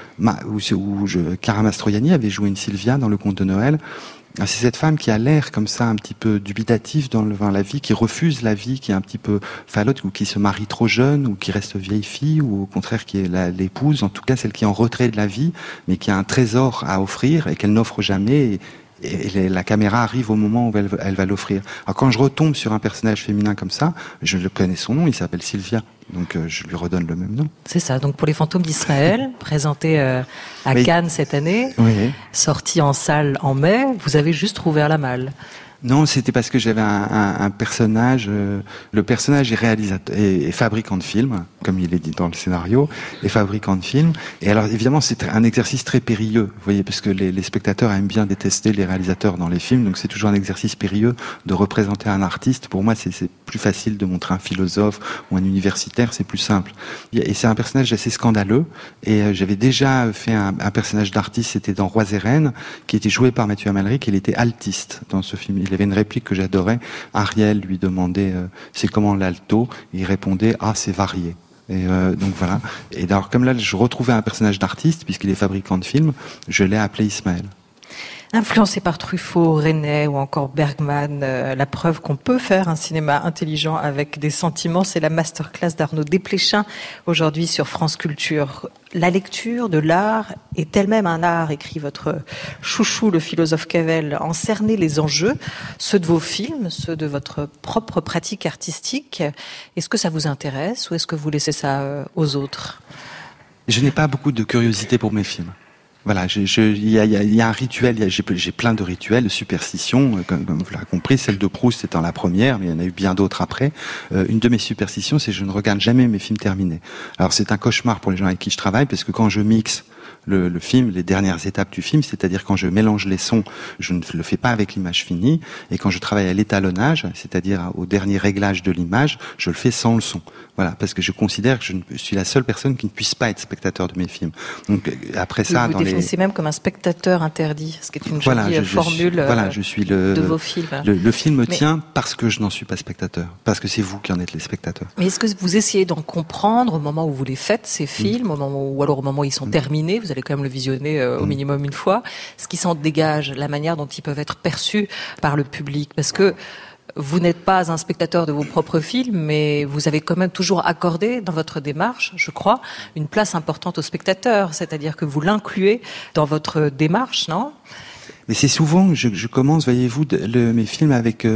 Clara Mastroianni avait joué une Sylvia dans Le Conte de Noël. C'est cette femme qui a l'air comme ça un petit peu dubitative dans la vie, qui refuse la vie, qui est un petit peu fallotte, ou qui se marie trop jeune, ou qui reste vieille fille, ou au contraire qui est l'épouse, en tout cas celle qui est en retrait de la vie, mais qui a un trésor à offrir et qu'elle n'offre jamais. Et la caméra arrive au moment où elle va l'offrir. Alors quand je retombe sur un personnage féminin comme ça, je le connais son nom, il s'appelle Sylvia. Donc je lui redonne le même nom. C'est ça, donc pour Les Fantômes d'Israël, présenté à Cannes cette année, oui. Sorti en salle en mai, vous avez juste rouvert la malle. Non, c'était parce que j'avais un personnage. Le personnage est réalisateur et fabricant de films, comme il est dit dans le scénario, et fabricant de films. Et alors évidemment, c'est un exercice très périlleux, vous voyez, parce que les spectateurs aiment bien détester les réalisateurs dans les films, donc c'est toujours un exercice périlleux de représenter un artiste. Pour moi, c'est plus facile de montrer un philosophe ou un universitaire, c'est plus simple. Et c'est un personnage assez scandaleux. Et j'avais déjà fait un personnage d'artiste, c'était dans Rois et Reines, qui était joué par Mathieu Amalric. Il était altiste dans ce film. Il avait une réplique que j'adorais. Ariel lui demandait c'est comment l'alto, et il répondait c'est varié. Et donc voilà. Et alors comme là je retrouvais un personnage d'artiste puisqu'il est fabricant de films, je l'ai appelé Ismaël. Influencé par Truffaut, Resnais ou encore Bergman, la preuve qu'on peut faire un cinéma intelligent avec des sentiments, c'est la masterclass d'Arnaud Desplechin aujourd'hui sur France Culture. La lecture de l'art est elle-même un art, écrit votre chouchou, le philosophe Cavell. En cerner les enjeux, ceux de vos films, ceux de votre propre pratique artistique. Est-ce que ça vous intéresse ou est-ce que vous laissez ça aux autres ? Je n'ai pas beaucoup de curiosité pour mes films. Voilà, il y a un rituel, j'ai plein de rituels, de superstitions, comme vous l'avez compris, celle de Proust étant la première, mais il y en a eu bien d'autres après. Une de mes superstitions, c'est que je ne regarde jamais mes films terminés. Alors c'est un cauchemar pour les gens avec qui je travaille, parce que quand je mixe le film, les dernières étapes du film, c'est-à-dire quand je mélange les sons, je ne le fais pas avec l'image finie, et quand je travaille à l'étalonnage, c'est-à-dire au dernier réglage de l'image, je le fais sans le son. Voilà, parce que je considère que je suis la seule personne qui ne puisse pas être spectateur de mes films. Donc après ça, vous définissez même comme un spectateur interdit, ce qui est une jolie formule je suis de vos films. Le film tient parce que je n'en suis pas spectateur, parce que c'est vous qui en êtes les spectateurs. Mais est-ce que vous essayez d'en comprendre au moment où vous les faites, ces films, au moment où ils sont terminés, vous allez quand même le visionner au minimum une fois, ce qui s'en dégage, la manière dont ils peuvent être perçus par le public, parce que vous n'êtes pas un spectateur de vos propres films, mais vous avez quand même toujours accordé dans votre démarche, je crois, une place importante au spectateur, c'est-à-dire que vous l'incluez dans votre démarche, non ? Mais c'est souvent, je commence, voyez-vous, mes films avec,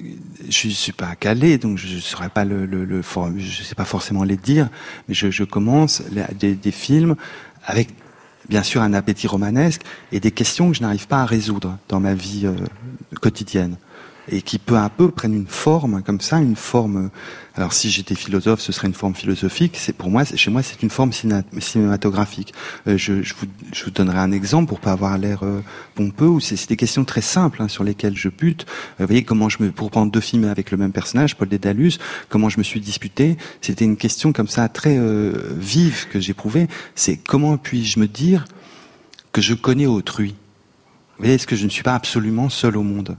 je suis pas calé, donc je saurais pas je sais pas forcément les dire, mais je commence des films avec bien sûr un appétit romanesque et des questions que je n'arrive pas à résoudre dans ma vie quotidienne. Et qui peu à peu prennent une forme comme ça, une forme. Alors si j'étais philosophe, ce serait une forme philosophique. Chez moi, c'est une forme cinématographique. Je vous donnerai un exemple pour pas avoir l'air pompeux. Où c'est des questions très simples sur lesquelles je bute. Vous voyez pour prendre 2 films avec le même personnage, Paul Dédalus, comment je me suis disputé. C'était une question comme ça très vive que j'éprouvais. C'est comment puis-je me dire que je connais autrui. Vous voyez, est-ce que je ne suis pas absolument seul au monde?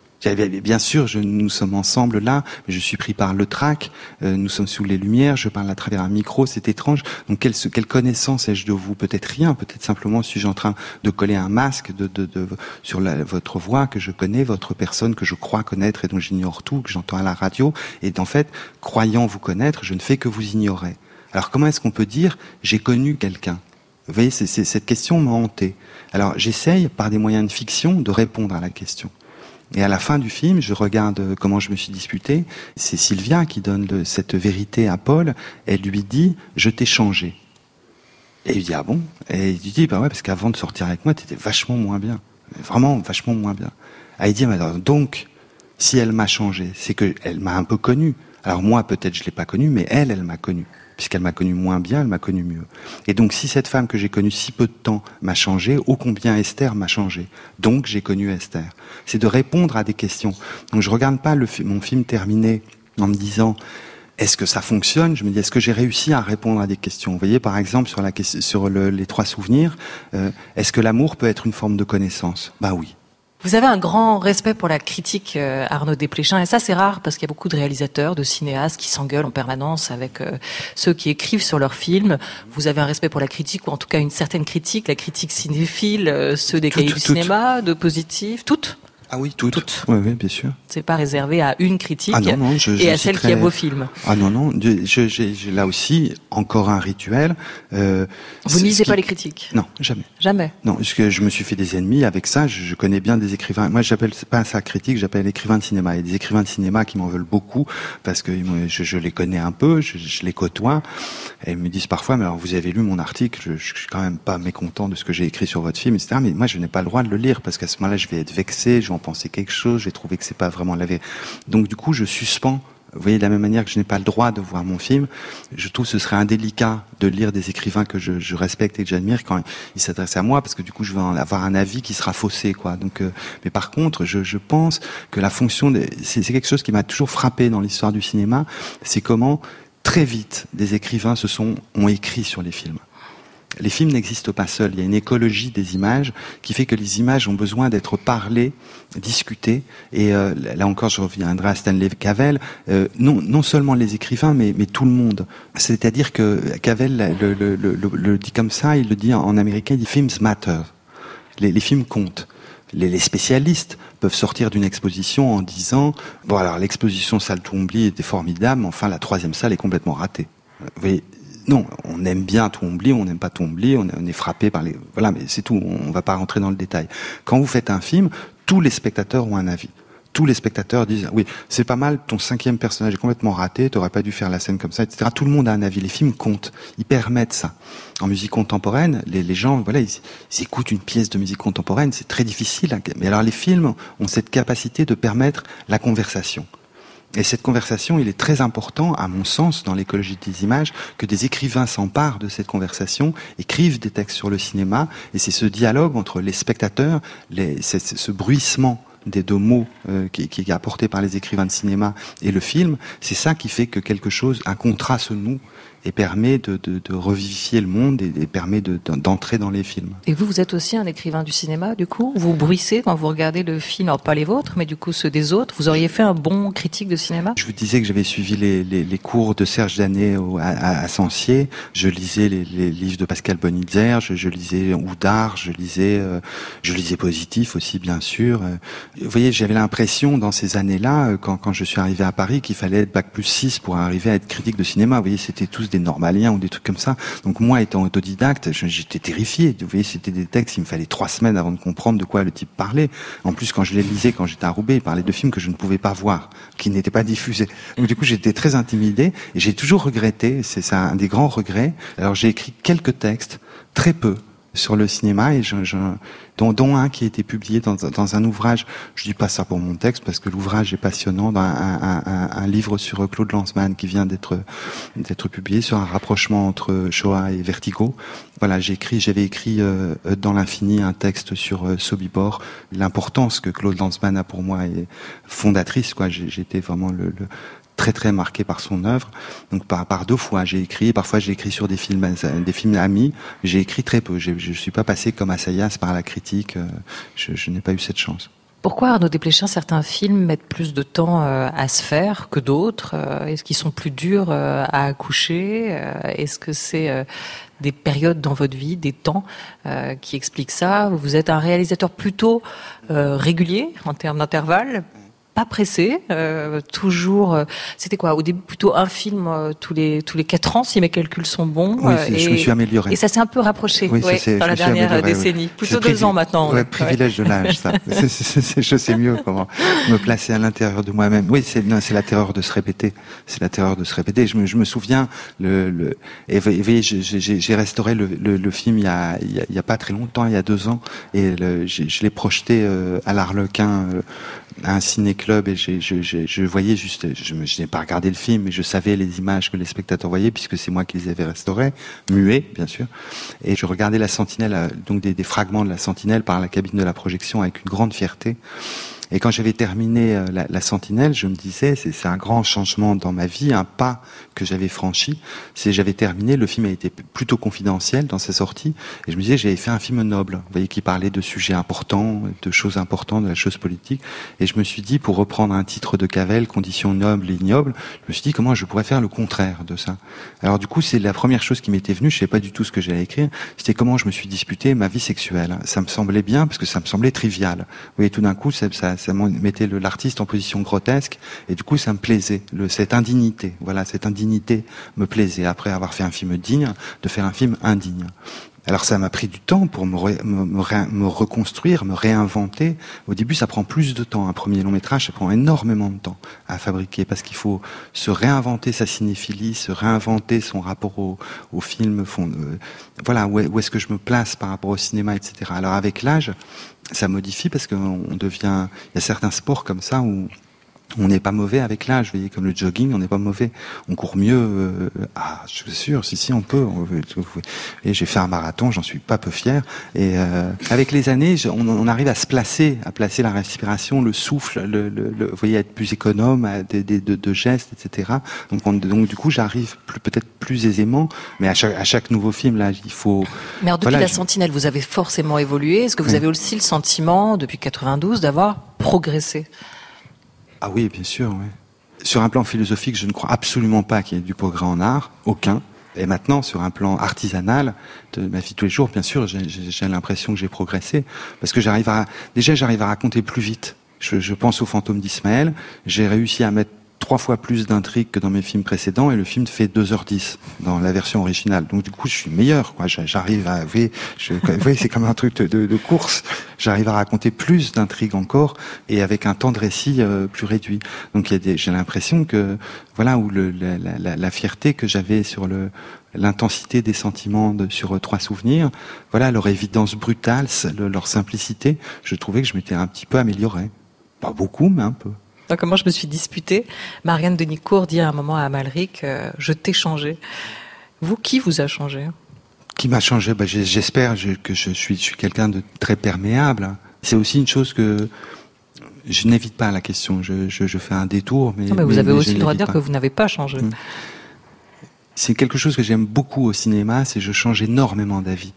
Bien sûr, nous sommes ensemble là, mais je suis pris par le trac, nous sommes sous les lumières, je parle à travers un micro, c'est étrange. Donc quelle connaissance ai-je de vous? Peut-être rien, peut-être simplement suis-je en train de coller un masque sur votre voix que je connais, votre personne que je crois connaître et dont j'ignore tout, que j'entends à la radio. Et en fait, croyant vous connaître, je ne fais que vous ignorer. Alors comment est-ce qu'on peut dire « j'ai connu quelqu'un » ? Vous voyez, cette question m'a hanté. Alors j'essaye, par des moyens de fiction, de répondre à la question. Et à la fin du film, je regarde comment je me suis disputé. C'est Sylvia qui donne cette vérité à Paul. Elle lui dit « je t'ai changé ». Et il lui dit « ah bon ?» Et il lui dit « bah ouais, parce qu'avant de sortir avec moi, t'étais vachement moins bien. Vraiment vachement moins bien. » Ah, il dit « mais alors, donc, si elle m'a changé, c'est qu'elle m'a un peu connu. Alors moi, peut-être je l'ai pas connue, mais elle m'a connu. Puisqu'elle m'a connu moins bien, elle m'a connu mieux. Et donc, si cette femme que j'ai connue si peu de temps m'a changé, ô combien Esther m'a changé. Donc, j'ai connu Esther. C'est de répondre à des questions. Donc, je regarde pas mon film terminé en me disant, est-ce que ça fonctionne? Je me dis, est-ce que j'ai réussi à répondre à des questions? Vous voyez, par exemple, sur les 3 souvenirs, est-ce que l'amour peut être une forme de connaissance? Ben oui. Vous avez un grand respect pour la critique, Arnaud Desplechin, et ça c'est rare parce qu'il y a beaucoup de réalisateurs, de cinéastes qui s'engueulent en permanence avec ceux qui écrivent sur leurs films. Vous avez un respect pour la critique, ou en tout cas une certaine critique, la critique cinéphile, ceux des cahiers du cinéma, de positif, toutes? Ah oui, toutes. Oui, bien sûr. C'est pas réservé à une critique non, et à celle qui aime vos films. Ah non, j'ai là aussi encore un rituel. Vous ne lisez pas les critiques? Non, jamais. Jamais? Non, parce que je me suis fait des ennemis avec ça. Je connais bien des écrivains. Moi, j'appelle pas ça critique, j'appelle écrivain de cinéma. Il y a des écrivains de cinéma qui m'en veulent beaucoup parce que je les connais un peu, je les côtoie. Et ils me disent parfois, mais alors vous avez lu mon article, je suis quand même pas mécontent de ce que j'ai écrit sur votre film, etc. Mais moi, je n'ai pas le droit de le lire parce qu'à ce moment-là, je vais être vexé, je vais en penser quelque chose, je vais trouver que c'est pas vraiment la vérité. Donc du coup, je suspends. Vous voyez, de la même manière que je n'ai pas le droit de voir mon film, je trouve que ce serait indélicat de lire des écrivains que je respecte et que j'admire quand ils s'adressent à moi, parce que du coup, je vais en avoir un avis qui sera faussé, quoi. Donc, mais par contre, je pense que la fonction, c'est quelque chose qui m'a toujours frappé dans l'histoire du cinéma, c'est comment très vite des écrivains ont écrit sur les films. Les films n'existent pas seuls. Il y a une écologie des images qui fait que les images ont besoin d'être parlées, discutées. Et là encore, je reviendrai à Stanley Cavell. Non seulement les écrivains, mais tout le monde. C'est-à-dire que Cavell le dit comme ça. Il le dit en américain. Il dit "Films matter". Les films comptent. Les spécialistes peuvent sortir d'une exposition en disant bon alors l'exposition salle Twombly était formidable, mais enfin la 3e salle est complètement ratée. Vous voyez. Non, on aime bien Twombly, on n'aime pas Twombly, on est frappé par voilà, mais c'est tout, on va pas rentrer dans le détail. Quand vous faites un film, tous les spectateurs ont un avis. Tous les spectateurs disent, oui, c'est pas mal, ton 5e personnage est complètement raté, t'aurais pas dû faire la scène comme ça, etc. Tout le monde a un avis, les films comptent, ils permettent ça. En musique contemporaine, les gens, voilà, ils écoutent une pièce de musique contemporaine, c'est très difficile, mais alors les films ont cette capacité de permettre la conversation. Et cette conversation, il est très important, à mon sens, dans l'écologie des images, que des écrivains s'emparent de cette conversation, écrivent des textes sur le cinéma, et c'est ce dialogue entre les spectateurs, ce bruissement des 2 mots qui est apporté par les écrivains de cinéma et le film, c'est ça qui fait que quelque chose, un contrat se noue et permet de revivifier le monde et permet d'entrer dans les films. Et vous êtes aussi un écrivain du cinéma, du coup? Vous bruissez quand vous regardez le film, alors pas les vôtres, mais du coup ceux des autres. Vous auriez fait un bon critique de cinéma? Je vous disais que j'avais suivi les cours de Serge Danet à Sancier. Je lisais les livres de Pascal Bonitzer, je lisais Oudard, je lisais Positif aussi, bien sûr. Vous voyez, j'avais l'impression dans ces années-là, quand je suis arrivé à Paris, qu'il fallait être bac+6 pour arriver à être critique de cinéma. Vous voyez, c'était tous des normaliens ou des trucs comme ça. Donc moi, étant autodidacte, j'étais terrifié. Vous voyez, c'était des textes, il me fallait 3 semaines avant de comprendre de quoi le type parlait. En plus, quand je les lisais, quand j'étais à Roubaix, il parlait de films que je ne pouvais pas voir, qui n'étaient pas diffusés. Donc du coup, j'étais très intimidé et j'ai toujours regretté, c'est ça un des grands regrets. Alors j'ai écrit quelques textes, très peu, sur le cinéma et dont un qui a été publié dans un ouvrage. Je dis pas ça pour mon texte parce que l'ouvrage est passionnant, un livre sur Claude Lanzmann qui vient d'être publié sur un rapprochement entre Shoah et Vertigo. Voilà, j'avais écrit dans l'infini un texte sur Sobibor, l'importance que Claude Lanzmann a pour moi est fondatrice, quoi. J'étais vraiment très très marqué par son œuvre. Donc par deux fois j'ai écrit, parfois j'ai écrit sur des films amis, j'ai écrit très peu. Je suis pas passé comme Assayas par la critique, je n'ai pas eu cette chance. Pourquoi, Arnaud Desplechin, certains films mettent plus de temps à se faire que d'autres? Est-ce qu'ils sont plus durs à accoucher? Est-ce que c'est des périodes dans votre vie, des temps qui expliquent ça? Vous êtes un réalisateur plutôt régulier en termes d'intervalle, pas pressé, toujours. C'était quoi au début? Plutôt un film tous les 4 ans, si mes calculs sont bons. Oui, je me suis amélioré. Et ça s'est un peu rapproché, dans la dernière décennie. Plutôt 2 ans maintenant. Ouais, privilège de l'âge, ça. Je sais mieux comment me placer à l'intérieur de moi-même. Oui, c'est la terreur de se répéter. C'est la terreur de se répéter. Je me souviens et vous voyez, j'ai restauré le film il y a pas très longtemps, il y a 2 ans, et je l'ai projeté à l'Arlequin. À un ciné-club et je voyais juste, je n'ai pas regardé le film, mais je savais les images que les spectateurs voyaient puisque c'est moi qui les avais restaurées, muets bien sûr. Et je regardais la Sentinelle, donc des fragments de la Sentinelle par la cabine de la projection avec une grande fierté. Et quand j'avais terminé la Sentinelle, je me disais, c'est un grand changement dans ma vie, un pas que j'avais franchi. J'avais terminé, le film a été plutôt confidentiel dans sa sortie, et je me disais, j'avais fait un film noble, vous voyez, qui parlait de sujets importants, de choses importantes, de la chose politique. Et je me suis dit, pour reprendre un titre de Cavell, Conditions nobles et ignobles, je me suis dit, comment je pourrais faire le contraire de ça? Alors du coup, c'est la première chose qui m'était venue, je savais pas du tout ce que j'allais écrire, c'était comment je me suis disputé ma vie sexuelle. Ça me semblait bien, parce que ça me semblait trivial. Vous voyez, tout d'un coup, ça mettait l'artiste en position grotesque, et du coup ça me plaisait, cette indignité, voilà, cette indignité me plaisait, après avoir fait un film digne, de faire un film indigne. Alors ça m'a pris du temps pour me reconstruire, me réinventer. Au début ça prend plus de temps, un premier long métrage ça prend énormément de temps à fabriquer, parce qu'il faut se réinventer sa cinéphilie, se réinventer son rapport au film, voilà, où est-ce que je me place par rapport au cinéma, etc. Alors avec l'âge, ça modifie parce qu'on devient, il y a certains sports comme ça où on n'est pas mauvais avec l'âge, vous voyez, comme le jogging, on n'est pas mauvais. On court mieux. Je suis sûr, si on peut. Et j'ai fait un marathon, j'en suis pas peu fier. Et avec les années, on arrive à se placer, à placer la respiration, le souffle, vous voyez, être plus économe, de gestes, etc. Donc du coup, j'arrive peut-être plus aisément. Mais à chaque nouveau film, là, il faut. Mais depuis la Sentinelle, vous avez forcément évolué. Est-ce que vous avez aussi le sentiment, depuis 92, d'avoir progressé? Ah oui, bien sûr, oui. Sur un plan philosophique, je ne crois absolument pas qu'il y ait du progrès en art, aucun. Et maintenant, sur un plan artisanal de ma vie de tous les jours, bien sûr, j'ai l'impression que j'ai progressé, parce que j'arrive à raconter plus vite. Je pense au Fantôme d'Ismaël, j'ai réussi à mettre 3 fois plus d'intrigue que dans mes films précédents, et le film fait 2h10 dans la version originale. Donc du coup, je suis meilleur, quoi. J'arrive à, vous voyez, c'est comme un truc de course. J'arrive à raconter plus d'intrigue encore, et avec un temps de récit plus réduit. Donc j'ai l'impression que, voilà, où la fierté que j'avais sur l'intensité des sentiments sur 3 souvenirs, voilà, leur évidence brutale, leur simplicité, je trouvais que je m'étais un petit peu amélioré. Pas beaucoup, mais un peu. Comment je me suis disputée. Marianne Denicourt dit à un moment à Amalric, je t'ai changé. Vous, qui vous a changé? Qui m'a changé? J'espère que je suis quelqu'un de très perméable. C'est aussi une chose que je n'évite pas la question. Je fais un détour, mais vous avez aussi le droit de dire que vous n'avez pas changé. C'est quelque chose que j'aime beaucoup au cinéma, c'est que je change énormément d'avis.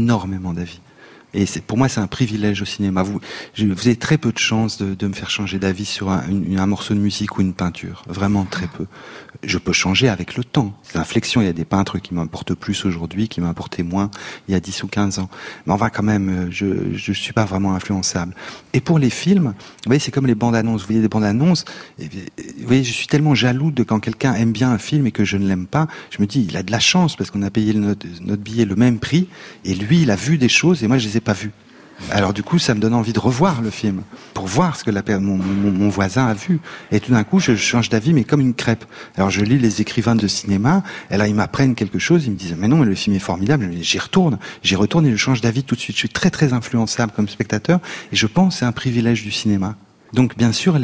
Et pour moi, c'est un privilège au cinéma. Vous avez très peu de chances de me faire changer d'avis sur un morceau de musique ou une peinture. Vraiment très peu. Je peux changer avec le temps. C'est l'inflexion. Il y a des peintres qui m'importent plus aujourd'hui, qui m'importaient moins il y a 10 ou 15 ans. Mais on va quand même, je suis pas vraiment influençable. Et pour les films, vous voyez, c'est comme les bandes annonces. Vous voyez des bandes annonces, vous voyez, je suis tellement jaloux de quand quelqu'un aime bien un film et que je ne l'aime pas. Je me dis, il a de la chance parce qu'on a payé notre billet le même prix, et lui, il a vu des choses et moi, je les ai pas vues. Alors du coup, ça me donne envie de revoir le film, pour voir ce que mon voisin a vu. Et tout d'un coup, je change d'avis, mais comme une crêpe. Alors je lis les écrivains de cinéma, et là ils m'apprennent quelque chose, ils me disent « Mais non, le film est formidable », j'y retourne et je change d'avis tout de suite. Je suis très très influençable comme spectateur, et je pense que c'est un privilège du cinéma. Donc bien sûr,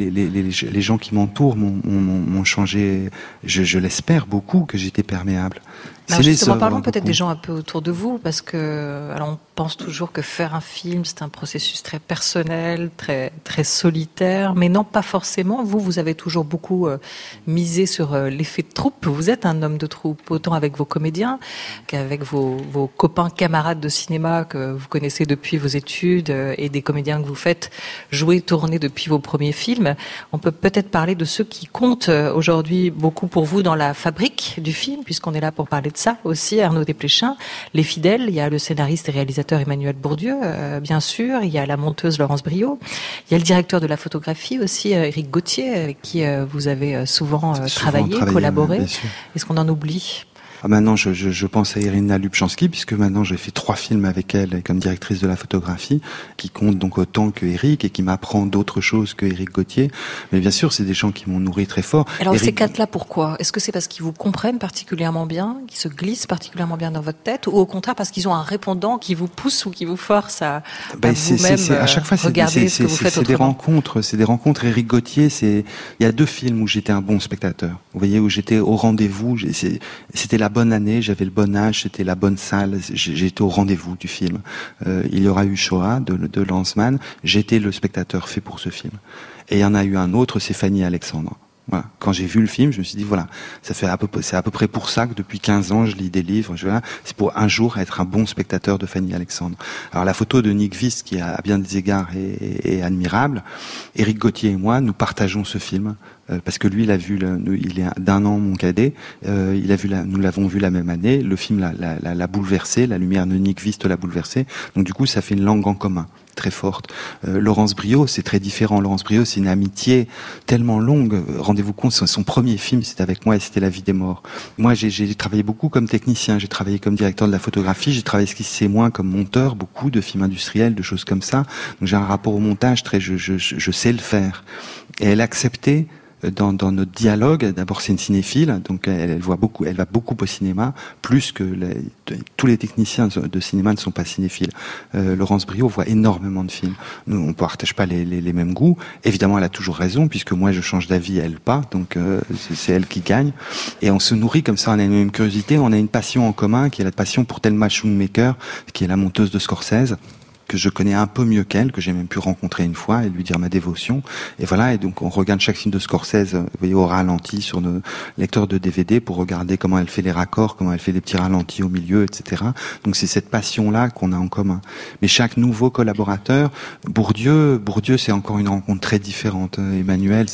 les gens qui m'entourent m'ont changé, je l'espère beaucoup, que j'étais perméable. Alors justement, parlons peut-être des gens un peu autour de vous, parce que alors on pense toujours que faire un film, c'est un processus très personnel, très très solitaire, mais non, pas forcément. Vous avez toujours beaucoup misé sur l'effet de troupe. Vous êtes un homme de troupe, autant avec vos comédiens qu'avec vos copains, camarades de cinéma que vous connaissez depuis vos études et des comédiens que vous faites jouer, tourner depuis vos premiers films. On peut peut-être parler de ceux qui comptent aujourd'hui beaucoup pour vous dans la fabrique du film, puisqu'on est là pour parler de ça aussi, Arnaud Desplechin. Les fidèles, il y a le scénariste et réalisateur Emmanuel Bourdieu, bien sûr, il y a la monteuse Laurence Briot, il y a le directeur de la photographie aussi, Éric Gauthier, avec qui vous avez souvent travaillé, collaboré. Est-ce qu'on en oublie ? Maintenant, je pense à Irina Lubchansky, puisque maintenant j'ai fait 3 films avec elle comme directrice de la photographie, qui compte donc autant que Éric et qui m'apprend d'autres choses que Éric Gauthier. Mais bien sûr, c'est des gens qui m'ont nourri très fort. Alors ces 4-là, pourquoi ? Est-ce que c'est parce qu'ils vous comprennent particulièrement bien, qu'ils se glissent particulièrement bien dans votre tête, ou au contraire parce qu'ils ont un répondant qui vous pousse ou qui vous force à vous-même à chaque fois, regarder ce que vous faites autrement ? C'est des rencontres. Éric Gauthier, il y a 2 films où j'étais un bon spectateur. Vous voyez, où j'étais au rendez-vous. C'était la bonne année, j'avais le bon âge, c'était la bonne salle, j'étais au rendez-vous du film. Il y aura eu Shoah de Lanzmann, j'étais le spectateur fait pour ce film. Et il y en a eu un autre, c'est Fanny Alexandre. Voilà. Quand j'ai vu le film, je me suis dit voilà, c'est à peu près pour ça que depuis 15 ans je lis des livres. C'est pour un jour être un bon spectateur de Fanny Alexandre. Alors la photo de Nick Vist, qui à bien des égards est admirable. Éric Gauthier et moi, nous partageons ce film parce que lui, il a vu, il est d'1 an mon cadet. Il a vu, nous l'avons vu la même année. Le film l'a bouleversé, la lumière de Nick Vist l'a bouleversé. Donc du coup, ça fait une langue en commun très forte. Laurence Briot, c'est très différent. Laurence Briot, c'est une amitié tellement longue. Rendez-vous compte, son premier film, c'était avec moi et c'était La vie des morts. Moi, j'ai travaillé beaucoup comme technicien, j'ai travaillé comme directeur de la photographie, j'ai travaillé, ce qui c'est moins, comme monteur, beaucoup de films industriels, de choses comme ça. Donc j'ai un rapport au montage je sais le faire. Et elle acceptait dans notre dialogue, d'abord c'est une cinéphile, donc elle va beaucoup au cinéma, plus que tous les techniciens de cinéma ne sont pas cinéphiles. Laurence Briot voit énormément de films. Nous, on ne partage pas les mêmes goûts. Évidemment, elle a toujours raison, puisque moi je change d'avis, elle pas, donc c'est elle qui gagne. Et on se nourrit comme ça, on a une même curiosité, on a une passion en commun, qui est la passion pour Thelma Schoonmaker, qui est la monteuse de Scorsese, que je connais un peu mieux qu'elle, que j'ai même pu rencontrer une fois et lui dire ma dévotion. Et voilà, et donc on regarde chaque film de Scorsese, vous voyez, au ralenti sur nos lecteurs de DVD pour regarder comment elle fait les raccords, comment elle fait les petits ralentis au milieu, etc. Donc c'est cette passion-là qu'on a en commun. Mais chaque nouveau collaborateur, Bourdieu, c'est encore une rencontre très différente. Emmanuel,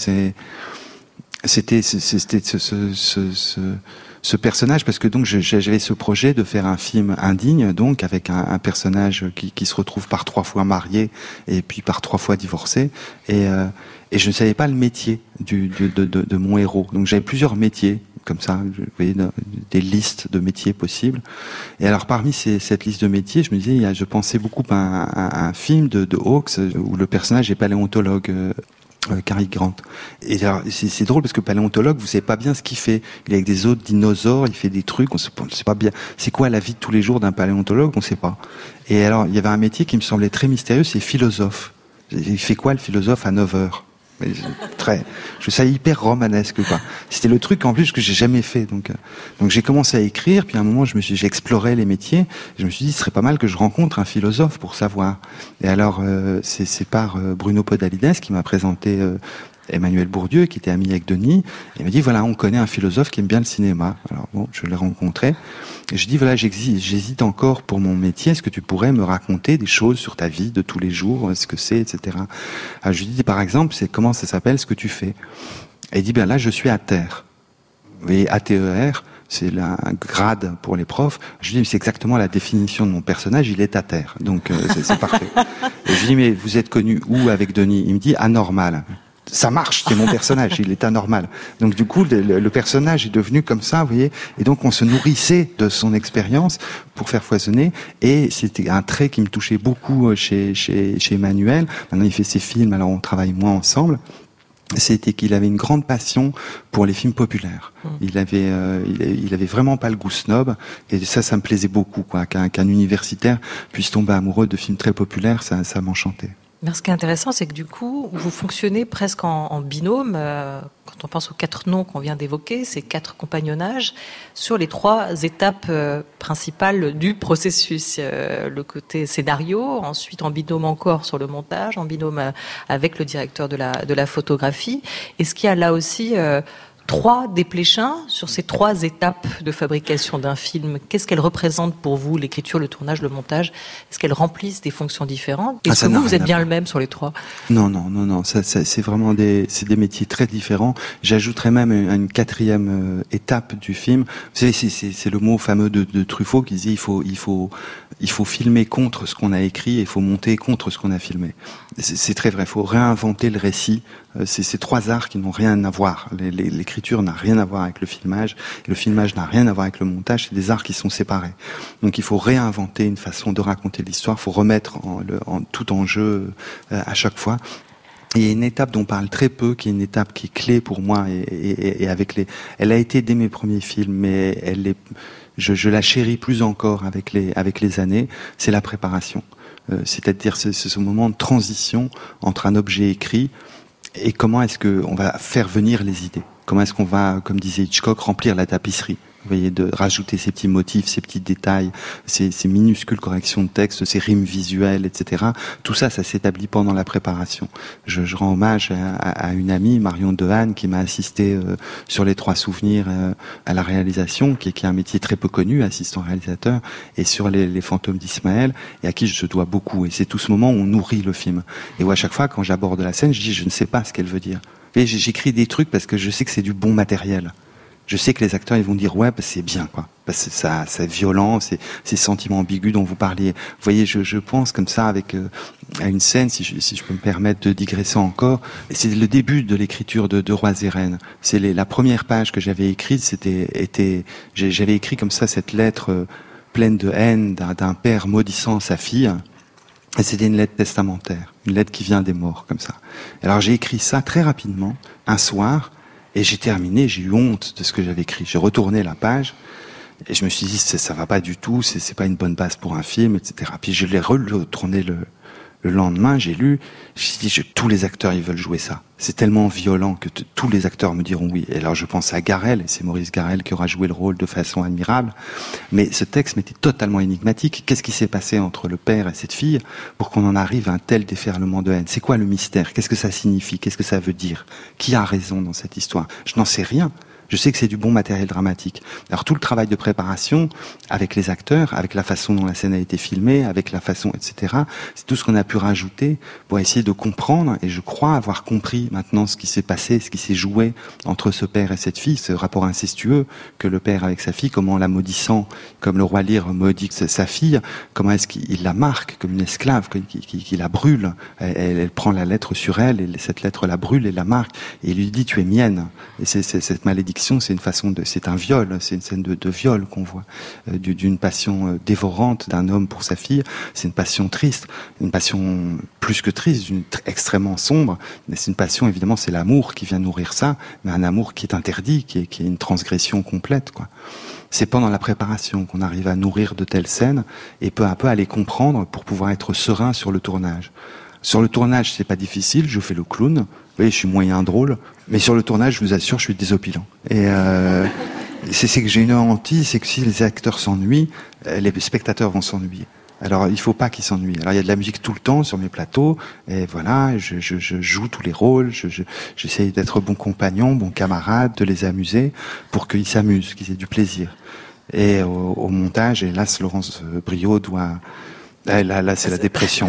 c'était ce personnage, parce que donc j'avais ce projet de faire un film indigne, donc avec un personnage qui se retrouve par 3 fois marié et puis par 3 fois divorcé, et je ne savais pas le métier de mon héros. Donc j'avais plusieurs métiers comme ça, vous voyez, des listes de métiers possibles. Et alors parmi cette liste de métiers, je me disais, je pensais beaucoup à un film de Hawks où le personnage est paléontologue. Cary Grant. Et alors, c'est drôle parce que paléontologue, vous savez pas bien ce qu'il fait. Il est avec des autres dinosaures, il fait des trucs, on sait pas bien. C'est quoi la vie de tous les jours d'un paléontologue? On sait pas. Et alors, il y avait un métier qui me semblait très mystérieux, c'est philosophe. Il fait quoi le philosophe à 9h? Je savais hyper romanesque, quoi. C'était le truc en plus que j'ai jamais fait. Donc j'ai commencé à écrire, puis à un moment j'ai exploré les métiers. Et je me suis dit, ce serait pas mal que je rencontre un philosophe pour savoir. Et alors c'est par Bruno Podalides qui m'a présenté Emmanuel Bourdieu, qui était ami avec Denis. Il m'a dit, voilà, on connaît un philosophe qui aime bien le cinéma. Alors bon, je l'ai rencontré. Et je dis, voilà, j'hésite encore pour mon métier. Est-ce que tu pourrais me raconter des choses sur ta vie de tous les jours, ce que c'est, etc. Alors je lui dis, par exemple, comment ça s'appelle, ce que tu fais? Et il dit, là, je suis à terre. Vous voyez, ATER, c'est un grade pour les profs. Je lui dis, c'est exactement la définition de mon personnage, il est à terre. Donc c'est parfait. Et je lui dis, mais vous êtes connu où avec Denis? Il me dit, anormal. ça marche, c'est mon personnage, il est anormal. Donc du coup, le personnage est devenu comme ça, vous voyez. Et donc on se nourrissait de son expérience pour faire foisonner. Et c'était un trait qui me touchait beaucoup chez Emmanuel. Maintenant, il fait ses films, alors on travaille moins ensemble. C'était qu'il avait une grande passion pour les films populaires. Il avait vraiment pas le goût snob, et ça me plaisait beaucoup, quoi. Qu'un universitaire puisse tomber amoureux de films très populaires, ça m'enchantait. Ce qui est intéressant, c'est que du coup, vous fonctionnez presque en binôme. Quand on pense aux 4 noms qu'on vient d'évoquer, ces 4 compagnonnages, sur les 3 étapes principales du processus. Le côté scénario, ensuite en binôme encore sur le montage, en binôme avec le directeur de la photographie. Est-ce qu'il y a là aussi 3 Desplechin sur ces 3 étapes de fabrication d'un film? Qu'est-ce qu'elles représentent pour vous, l'écriture, le tournage, le montage? Est-ce qu'elles remplissent des fonctions différentes? Est-ce que vous êtes bien le même sur les 3? Non. Ça, c'est vraiment des métiers très différents. J'ajouterais même une 4e étape du film. Vous savez, c'est le mot fameux de Truffaut qui disait il faut filmer contre ce qu'on a écrit et il faut monter contre ce qu'on a filmé. C'est très vrai. Il faut réinventer le récit. C'est ces 3 arts qui n'ont rien à voir. L'écriture n'a rien à voir avec le filmage. Et le filmage n'a rien à voir avec le montage. C'est des arts qui sont séparés. Donc il faut réinventer une façon de raconter l'histoire. Il faut remettre tout en jeu à chaque fois. Et il y a une étape dont on parle très peu, qui est une étape qui est clé pour moi et elle a été dès mes premiers films, mais je la chéris plus encore avec les années. C'est la préparation. C'est-à-dire ce moment de transition entre un objet écrit et comment est-ce qu'on va faire venir les idées. Comment est-ce qu'on va, comme disait Hitchcock, remplir la tapisserie. Vous voyez, de rajouter ces petits motifs, ces petits détails, ces minuscules corrections de texte, ces rimes visuelles, etc. Tout ça s'établit pendant la préparation. Je rends hommage à une amie, Marion Dehaene, qui m'a assisté sur les 3 souvenirs à la réalisation, qui est un métier très peu connu, assistant réalisateur, et sur les fantômes d'Ismaël, et à qui je dois beaucoup. Et c'est tout ce moment où on nourrit le film. Et où à chaque fois, quand j'aborde la scène, je dis, je ne sais pas ce qu'elle veut dire. Et j'écris des trucs parce que je sais que c'est du bon matériel. Je sais que les acteurs ils vont dire ouais, c'est bien, quoi. Parce que ça c'est violent, ces sentiments ambigus dont vous parliez. Vous voyez, je pense comme ça avec à une scène, si je peux me permettre de digresser encore. C'est le début de l'écriture de Rois et Reines. C'est la première page que j'avais écrite. J'avais écrit comme ça cette lettre pleine de haine d'un père maudissant sa fille. Et c'était une lettre testamentaire, une lettre qui vient des morts, comme ça. Alors j'ai écrit ça très rapidement un soir. Et j'ai terminé, j'ai eu honte de ce que j'avais écrit. J'ai retourné la page et je me suis dit ça va pas du tout, c'est pas une bonne base pour un film, etc. Puis je l'ai retourné le lendemain, j'ai lu, je me suis dit tous les acteurs ils veulent jouer ça. C'est tellement violent que tous les acteurs me diront oui. Et alors je pense à Garrel, et c'est Maurice Garrel qui aura joué le rôle de façon admirable. Mais ce texte m'était totalement énigmatique. Qu'est-ce qui s'est passé entre le père et cette fille pour qu'on en arrive à un tel déferlement de haine? C'est quoi le mystère? Qu'est-ce que ça signifie? Qu'est-ce que ça veut dire? Qui a raison dans cette histoire? Je n'en sais rien. Je sais que c'est du bon matériel dramatique. Alors tout le travail de préparation avec les acteurs, avec la façon dont la scène a été filmée, avec la façon, etc. C'est tout ce qu'on a pu rajouter pour essayer de comprendre. Et je crois avoir compris maintenant ce qui s'est passé, ce qui s'est joué entre ce père et cette fille, ce rapport incestueux que le père avec sa fille, comment la maudissant, comme le roi Lear maudit sa fille, comment est-ce qu'il la marque comme une esclave, qu'il la brûle. Elle prend la lettre sur elle et cette lettre la brûle et la marque. Et il lui dit tu es mienne. Et c'est cette malédiction. C'est un viol, c'est une scène de viol qu'on voit, d'une passion dévorante d'un homme pour sa fille. C'est une passion triste, une passion plus que triste, extrêmement sombre. Mais c'est une passion, évidemment, c'est l'amour qui vient nourrir ça, mais un amour qui est interdit, qui est une transgression complète, quoi. C'est pendant la préparation qu'on arrive à nourrir de telles scènes et peu à peu à les comprendre pour pouvoir être serein sur le tournage. Sur le tournage, c'est pas difficile, je fais le clown. Vous voyez, je suis moyen drôle. Mais sur le tournage, je vous assure, je suis désopilant. Et c'est que j'ai une hantise, c'est que si les acteurs s'ennuient, les spectateurs vont s'ennuyer. Alors, il faut pas qu'ils s'ennuient. Alors, il y a de la musique tout le temps sur mes plateaux. Et voilà, je joue tous les rôles. J'essaye d'être bon compagnon, bon camarade, de les amuser pour qu'ils s'amusent, qu'ils aient du plaisir. Et au montage, hélas, Laurence Briot doit Là, c'est la dépression.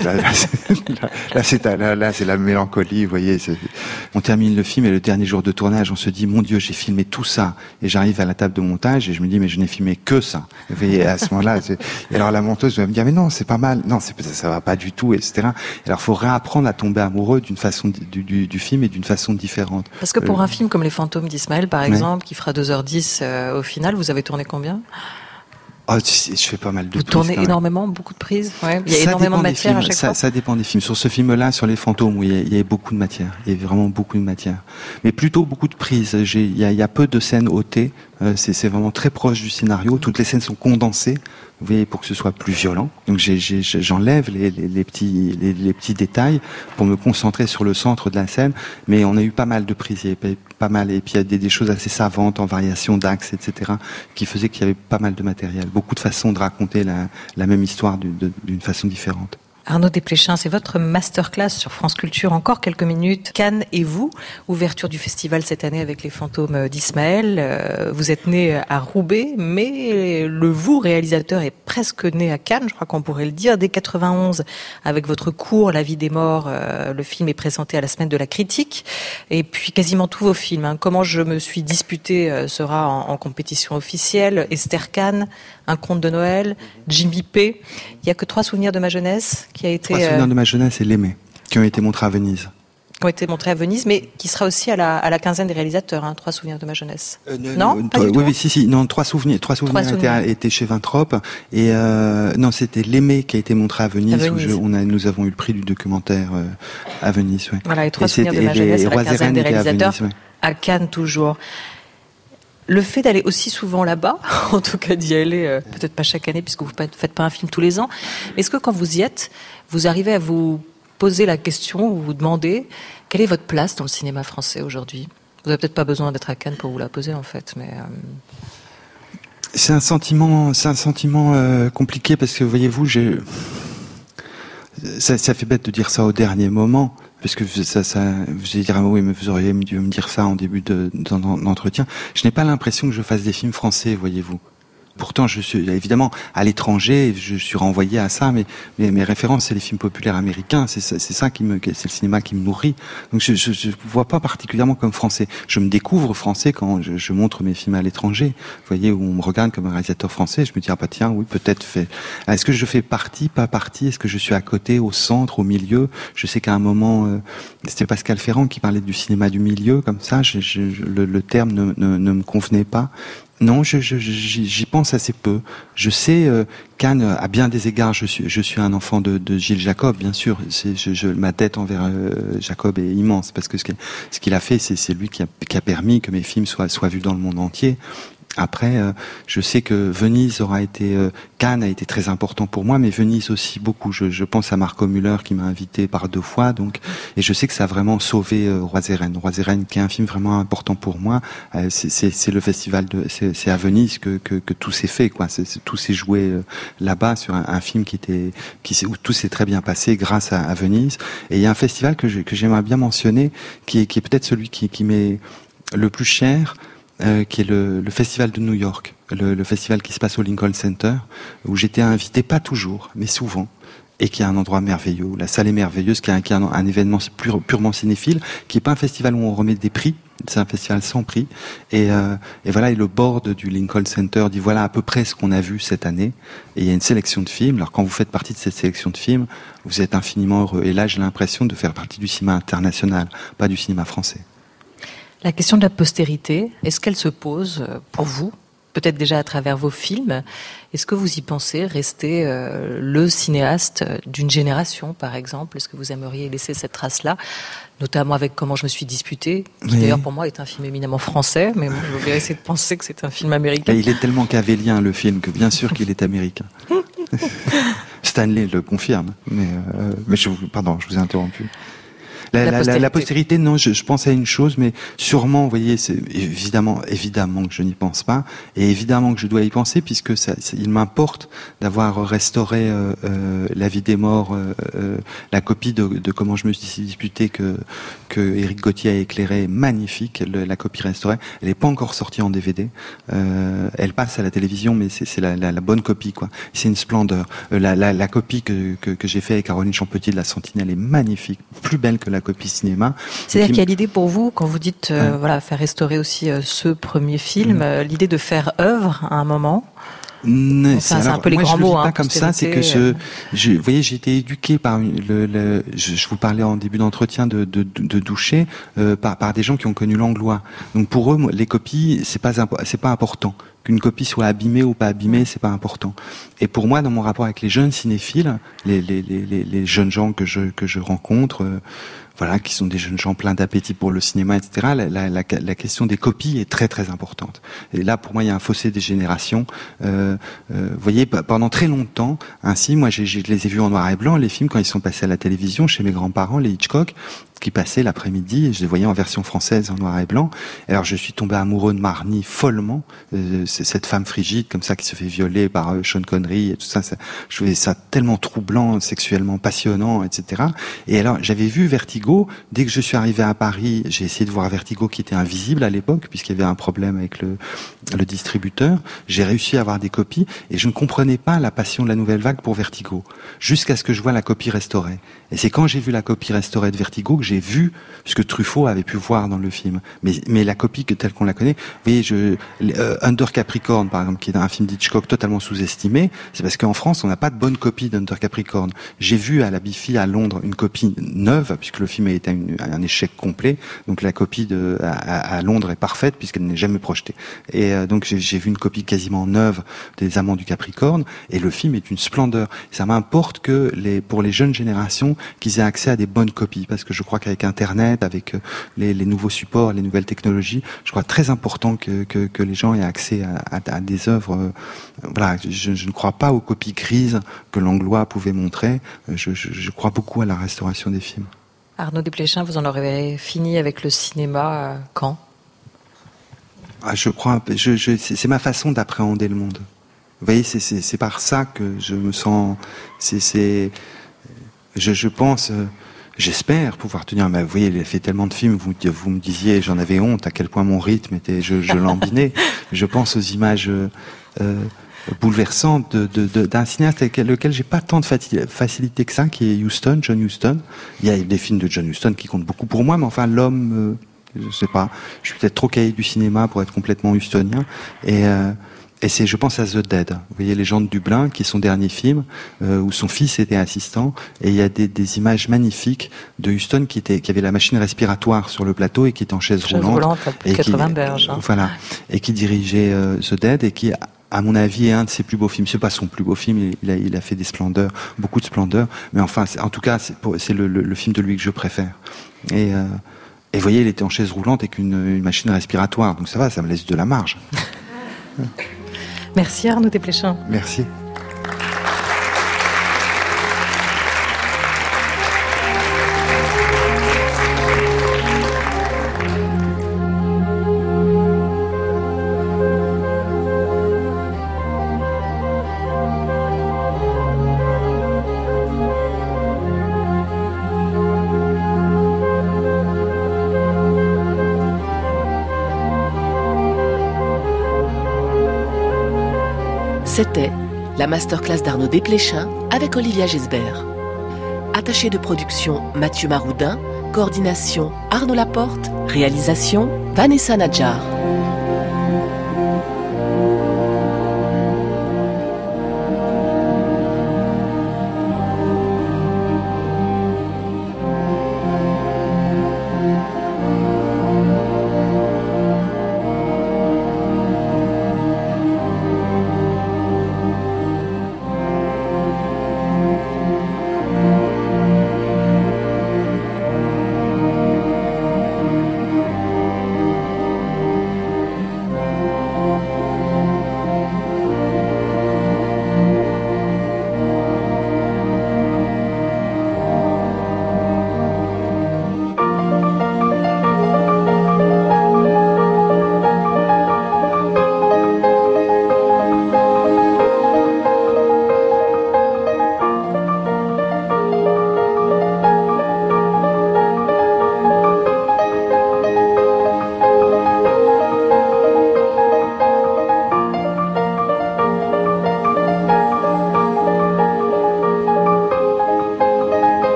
Là, c'est la mélancolie. Vous voyez, on termine le film et le dernier jour de tournage, on se dit, mon Dieu, j'ai filmé tout ça. Et j'arrive à la table de montage et je me dis, mais je n'ai filmé que ça. Vous voyez, à ce moment-là, et alors la monteuse va me dire, mais non, c'est pas mal. Non, ça va pas du tout, etc. Alors, faut réapprendre à tomber amoureux d'une façon du film et d'une façon différente. Parce que pour un film comme Les Fantômes d'Ismaël, par exemple, qui fera 2h10 au final, vous avez tourné combien ? Oh, je fais pas mal de prises. Vous tournez énormément, beaucoup de prises. Ouais. Il y a énormément de matière à chaque fois. Ça dépend des films. Sur ce film-là, sur Les Fantômes, oui, il y a beaucoup de matière. Il y a vraiment beaucoup de matière. Mais plutôt beaucoup de prises. Il y a peu de scènes ôtées. C'est vraiment très proche du scénario. Toutes les scènes sont condensées. Vous voyez, pour que ce soit plus violent. Donc j'enlève les petits détails pour me concentrer sur le centre de la scène. Mais on a eu pas mal de prises. Il y avait pas mal. Et puis il y a des choses assez savantes en variation d'axes, etc., qui faisaient qu'il y avait pas mal de matériel. Beaucoup de façons de raconter la même histoire d'une façon différente. Arnaud Desplechin, c'est votre masterclass sur France Culture. Encore quelques minutes. Cannes et vous, ouverture du festival cette année avec Les Fantômes d'Ismaël. Vous êtes né à Roubaix, mais le vous, réalisateur, est presque né à Cannes, je crois qu'on pourrait le dire. Dès 91, avec votre cours La vie des morts, le film est présenté à la Semaine de la critique. Et puis quasiment tous vos films. Comment je me suis disputé sera en compétition officielle. Esther Kahn, Un conte de Noël, Jimmy P. Il n'y a que 3 souvenirs de ma jeunesse qui a été... 3 souvenirs de ma jeunesse et L'Aimé, qui ont été montrés à Venise. Qui ont été montrés à Venise, mais qui sera aussi à la quinzaine des réalisateurs, 3 souvenirs de ma jeunesse. Non, pas du tout. Oui, si. Non, 3 souvenirs. 3 souvenirs étaient chez Vintrope. Et non, c'était L'Aimé qui a été montré à Venise. Nous avons eu le prix du documentaire à Venise. Ouais. Voilà, les 3 souvenirs de ma jeunesse à la quinzaine des réalisateurs. À Venise, à Cannes, toujours. Le fait d'aller aussi souvent là-bas, en tout cas d'y aller, peut-être pas chaque année, puisque vous ne faites pas un film tous les ans, mais est-ce que quand vous y êtes, vous arrivez à vous poser la question, ou vous demandez, quelle est votre place dans le cinéma français aujourd'hui ? Vous n'avez peut-être pas besoin d'être à Cannes pour vous la poser, en fait, mais... C'est un sentiment compliqué, parce que, voyez-vous, ça fait bête de dire ça au dernier moment, parce que vous allez dire, oui, mais vous auriez dû me dire ça en début d'entretien. Je n'ai pas l'impression que je fasse des films français, voyez-vous. Pourtant, je suis évidemment à l'étranger, je suis renvoyé à ça, mais mes références, c'est les films populaires américains, c'est ça c'est le cinéma qui me nourrit. Donc je vois pas particulièrement comme français. Je me découvre français quand je montre mes films à l'étranger. Vous voyez, où on me regarde comme un réalisateur français, je me dis tiens, oui, peut-être fait. Est-ce que je fais partie, pas partie ? Est-ce que je suis à côté, au centre, au milieu ? Je sais qu'à un moment, c'était Pascal Ferrand qui parlait du cinéma du milieu, comme ça. Le terme ne me convenait pas. Non, j'y pense assez peu. Je sais, Cannes, à bien des égards, je suis un enfant de Gilles Jacob, bien sûr. Ma dette envers Jacob est immense, parce que ce qu'il a fait, c'est lui qui a permis que mes films soient vus dans le monde entier. Après, je sais que Cannes a été très important pour moi, mais Venise aussi beaucoup. Je pense à Marco Müller qui m'a invité par 2 fois, donc, et je sais que ça a vraiment sauvé Rois et Reines. Rois et Reines, qui est un film vraiment important pour moi. C'est le festival c'est à Venise que tout s'est fait, quoi. Tout s'est joué là-bas sur un film où tout s'est très bien passé grâce à Venise. Et il y a un festival que j'aimerais bien mentionner, qui est peut-être celui qui m'est le plus cher. Qui est le festival de New York, le festival qui se passe au Lincoln Center, où j'étais invité, pas toujours, mais souvent, et qui est un endroit merveilleux, où la salle est merveilleuse, qui est un événement purement cinéphile, qui est pas un festival où on remet des prix, c'est un festival sans prix, et voilà, et le board du Lincoln Center dit voilà à peu près ce qu'on a vu cette année, et il y a une sélection de films. Alors quand vous faites partie de cette sélection de films, vous êtes infiniment heureux, et là j'ai l'impression de faire partie du cinéma international, pas du cinéma français. La question de la postérité, est-ce qu'elle se pose pour vous ? Peut-être déjà à travers vos films. Est-ce que vous y pensez, rester le cinéaste d'une génération, par exemple ? Est-ce que vous aimeriez laisser cette trace-là ? Notamment avec Comment je me suis disputée, qui d'ailleurs pour moi est un film éminemment français, mais moi je vais essayer de penser que c'est un film américain. Et il est tellement cavélien, le film, que bien sûr qu'il est américain. Stanley le confirme, mais je vous ai interrompu. La postérité, non, je pense à une chose, mais sûrement, vous voyez, c'est évidemment que je n'y pense pas, et évidemment que je dois y penser, puisque il m'importe d'avoir restauré La vie des morts, la copie de Comment je me suis disputé que Éric Gauthier a éclairé, magnifique, la copie restaurée. Elle n'est pas encore sortie en DVD. Elle passe à la télévision, mais c'est la bonne copie, quoi. C'est une splendeur. La copie que j'ai fait avec Caroline Champetier de La Sentinelle est magnifique, plus belle que la copie cinéma. C'est-à-dire qu'il y a l'idée pour vous, quand vous dites faire restaurer aussi ce premier film, l'idée de faire œuvre à un moment. C'est un peu les grands mots, pas comme ça. C'est que vous voyez, j'ai été éduqué par je vous parlais en début d'entretien de Douchet, par des gens qui ont connu Langlois. Donc pour eux, les copies, c'est pas important. Qu'une copie soit abîmée ou pas abîmée, c'est pas important. Et pour moi, dans mon rapport avec les jeunes cinéphiles, les jeunes gens que je rencontre, voilà, qui sont des jeunes gens pleins d'appétit pour le cinéma, etc. La question des copies est très très importante. Et là, pour moi, il y a un fossé des générations. Vous voyez, pendant très longtemps, ainsi, moi, je les ai vus en noir et blanc, les films, quand ils sont passés à la télévision, chez mes grands-parents, les Hitchcock, qui passaient l'après-midi, et je les voyais en version française, en noir et blanc. Alors, je suis tombé amoureux de Marnie follement. C'est cette femme frigide, comme ça, qui se fait violer par Sean Connery et tout ça. Je trouvais ça tellement troublant, sexuellement passionnant, etc. Et alors, j'avais vu Vertigo. Dès que je suis arrivé à Paris, j'ai essayé de voir Vertigo, qui était invisible à l'époque, puisqu'il y avait un problème avec le distributeur. J'ai réussi à avoir des copies, et je ne comprenais pas la passion de la nouvelle vague pour Vertigo, jusqu'à ce que je vois la copie restaurée. Et c'est quand j'ai vu la copie restaurée de Vertigo que j'ai vu ce que Truffaut avait pu voir dans le film. Mais la copie telle qu'on la connaît, vous voyez, Under Capricorn, par exemple, qui est un film d'Hitchcock totalement sous-estimé, c'est parce qu'en France, on n'a pas de bonne copie d'Under Capricorn. J'ai vu à la Bifi à Londres une copie neuve, puisque le film a été un échec complet. Donc la copie à Londres est parfaite, puisqu'elle n'est jamais projetée. Et donc j'ai vu une copie quasiment neuve des Amants du Capricorne, et le film est une splendeur. Ça m'importe que pour les jeunes générations, qu'ils aient accès à des bonnes copies, parce que je crois qu'avec Internet, avec les nouveaux supports, les nouvelles technologies, je crois très important que les gens aient accès à des œuvres. Voilà, je ne crois pas aux copies grises que Langlois pouvait montrer. Je crois beaucoup à la restauration des films. Arnaud Desplechin, vous en aurez fini avec le cinéma quand ? Je crois, c'est ma façon d'appréhender le monde. Vous voyez, c'est par ça que je me sens. Je pense, j'espère pouvoir tenir. Mais vous voyez, il a fait tellement de films. Vous me disiez, j'en avais honte à quel point mon rythme était. Je lambinais. Je pense aux images bouleversantes d'un cinéaste avec lequel j'ai pas tant de facilité que ça, qui est John Huston. Il y a des films de John Huston qui comptent beaucoup pour moi, mais enfin l'homme, je sais pas. Je suis peut-être trop cahier du cinéma pour être complètement hustonien. Et je pense à The Dead. Vous voyez, Les gens de Dublin, qui est son dernier film, où son fils était assistant, et il y a des images magnifiques de Huston qui avait la machine respiratoire sur le plateau et qui était en chaise roulante à plus de 80 berges. Voilà. Et qui dirigeait The Dead, et qui, à mon avis, est un de ses plus beaux films. C'est pas son plus beau film, il a fait des splendeurs, beaucoup de splendeurs, mais enfin, en tout cas, c'est le film de lui que je préfère. Et vous voyez, il était en chaise roulante avec une machine respiratoire, donc ça va, ça me laisse de la marge. Merci Arnaud Desplechin. Merci. C'était la masterclass d'Arnaud Desplechin avec Olivia Gesbert. Attaché de production Mathieu Maroudin, coordination Arnaud Laporte, réalisation Vanessa Nadjar.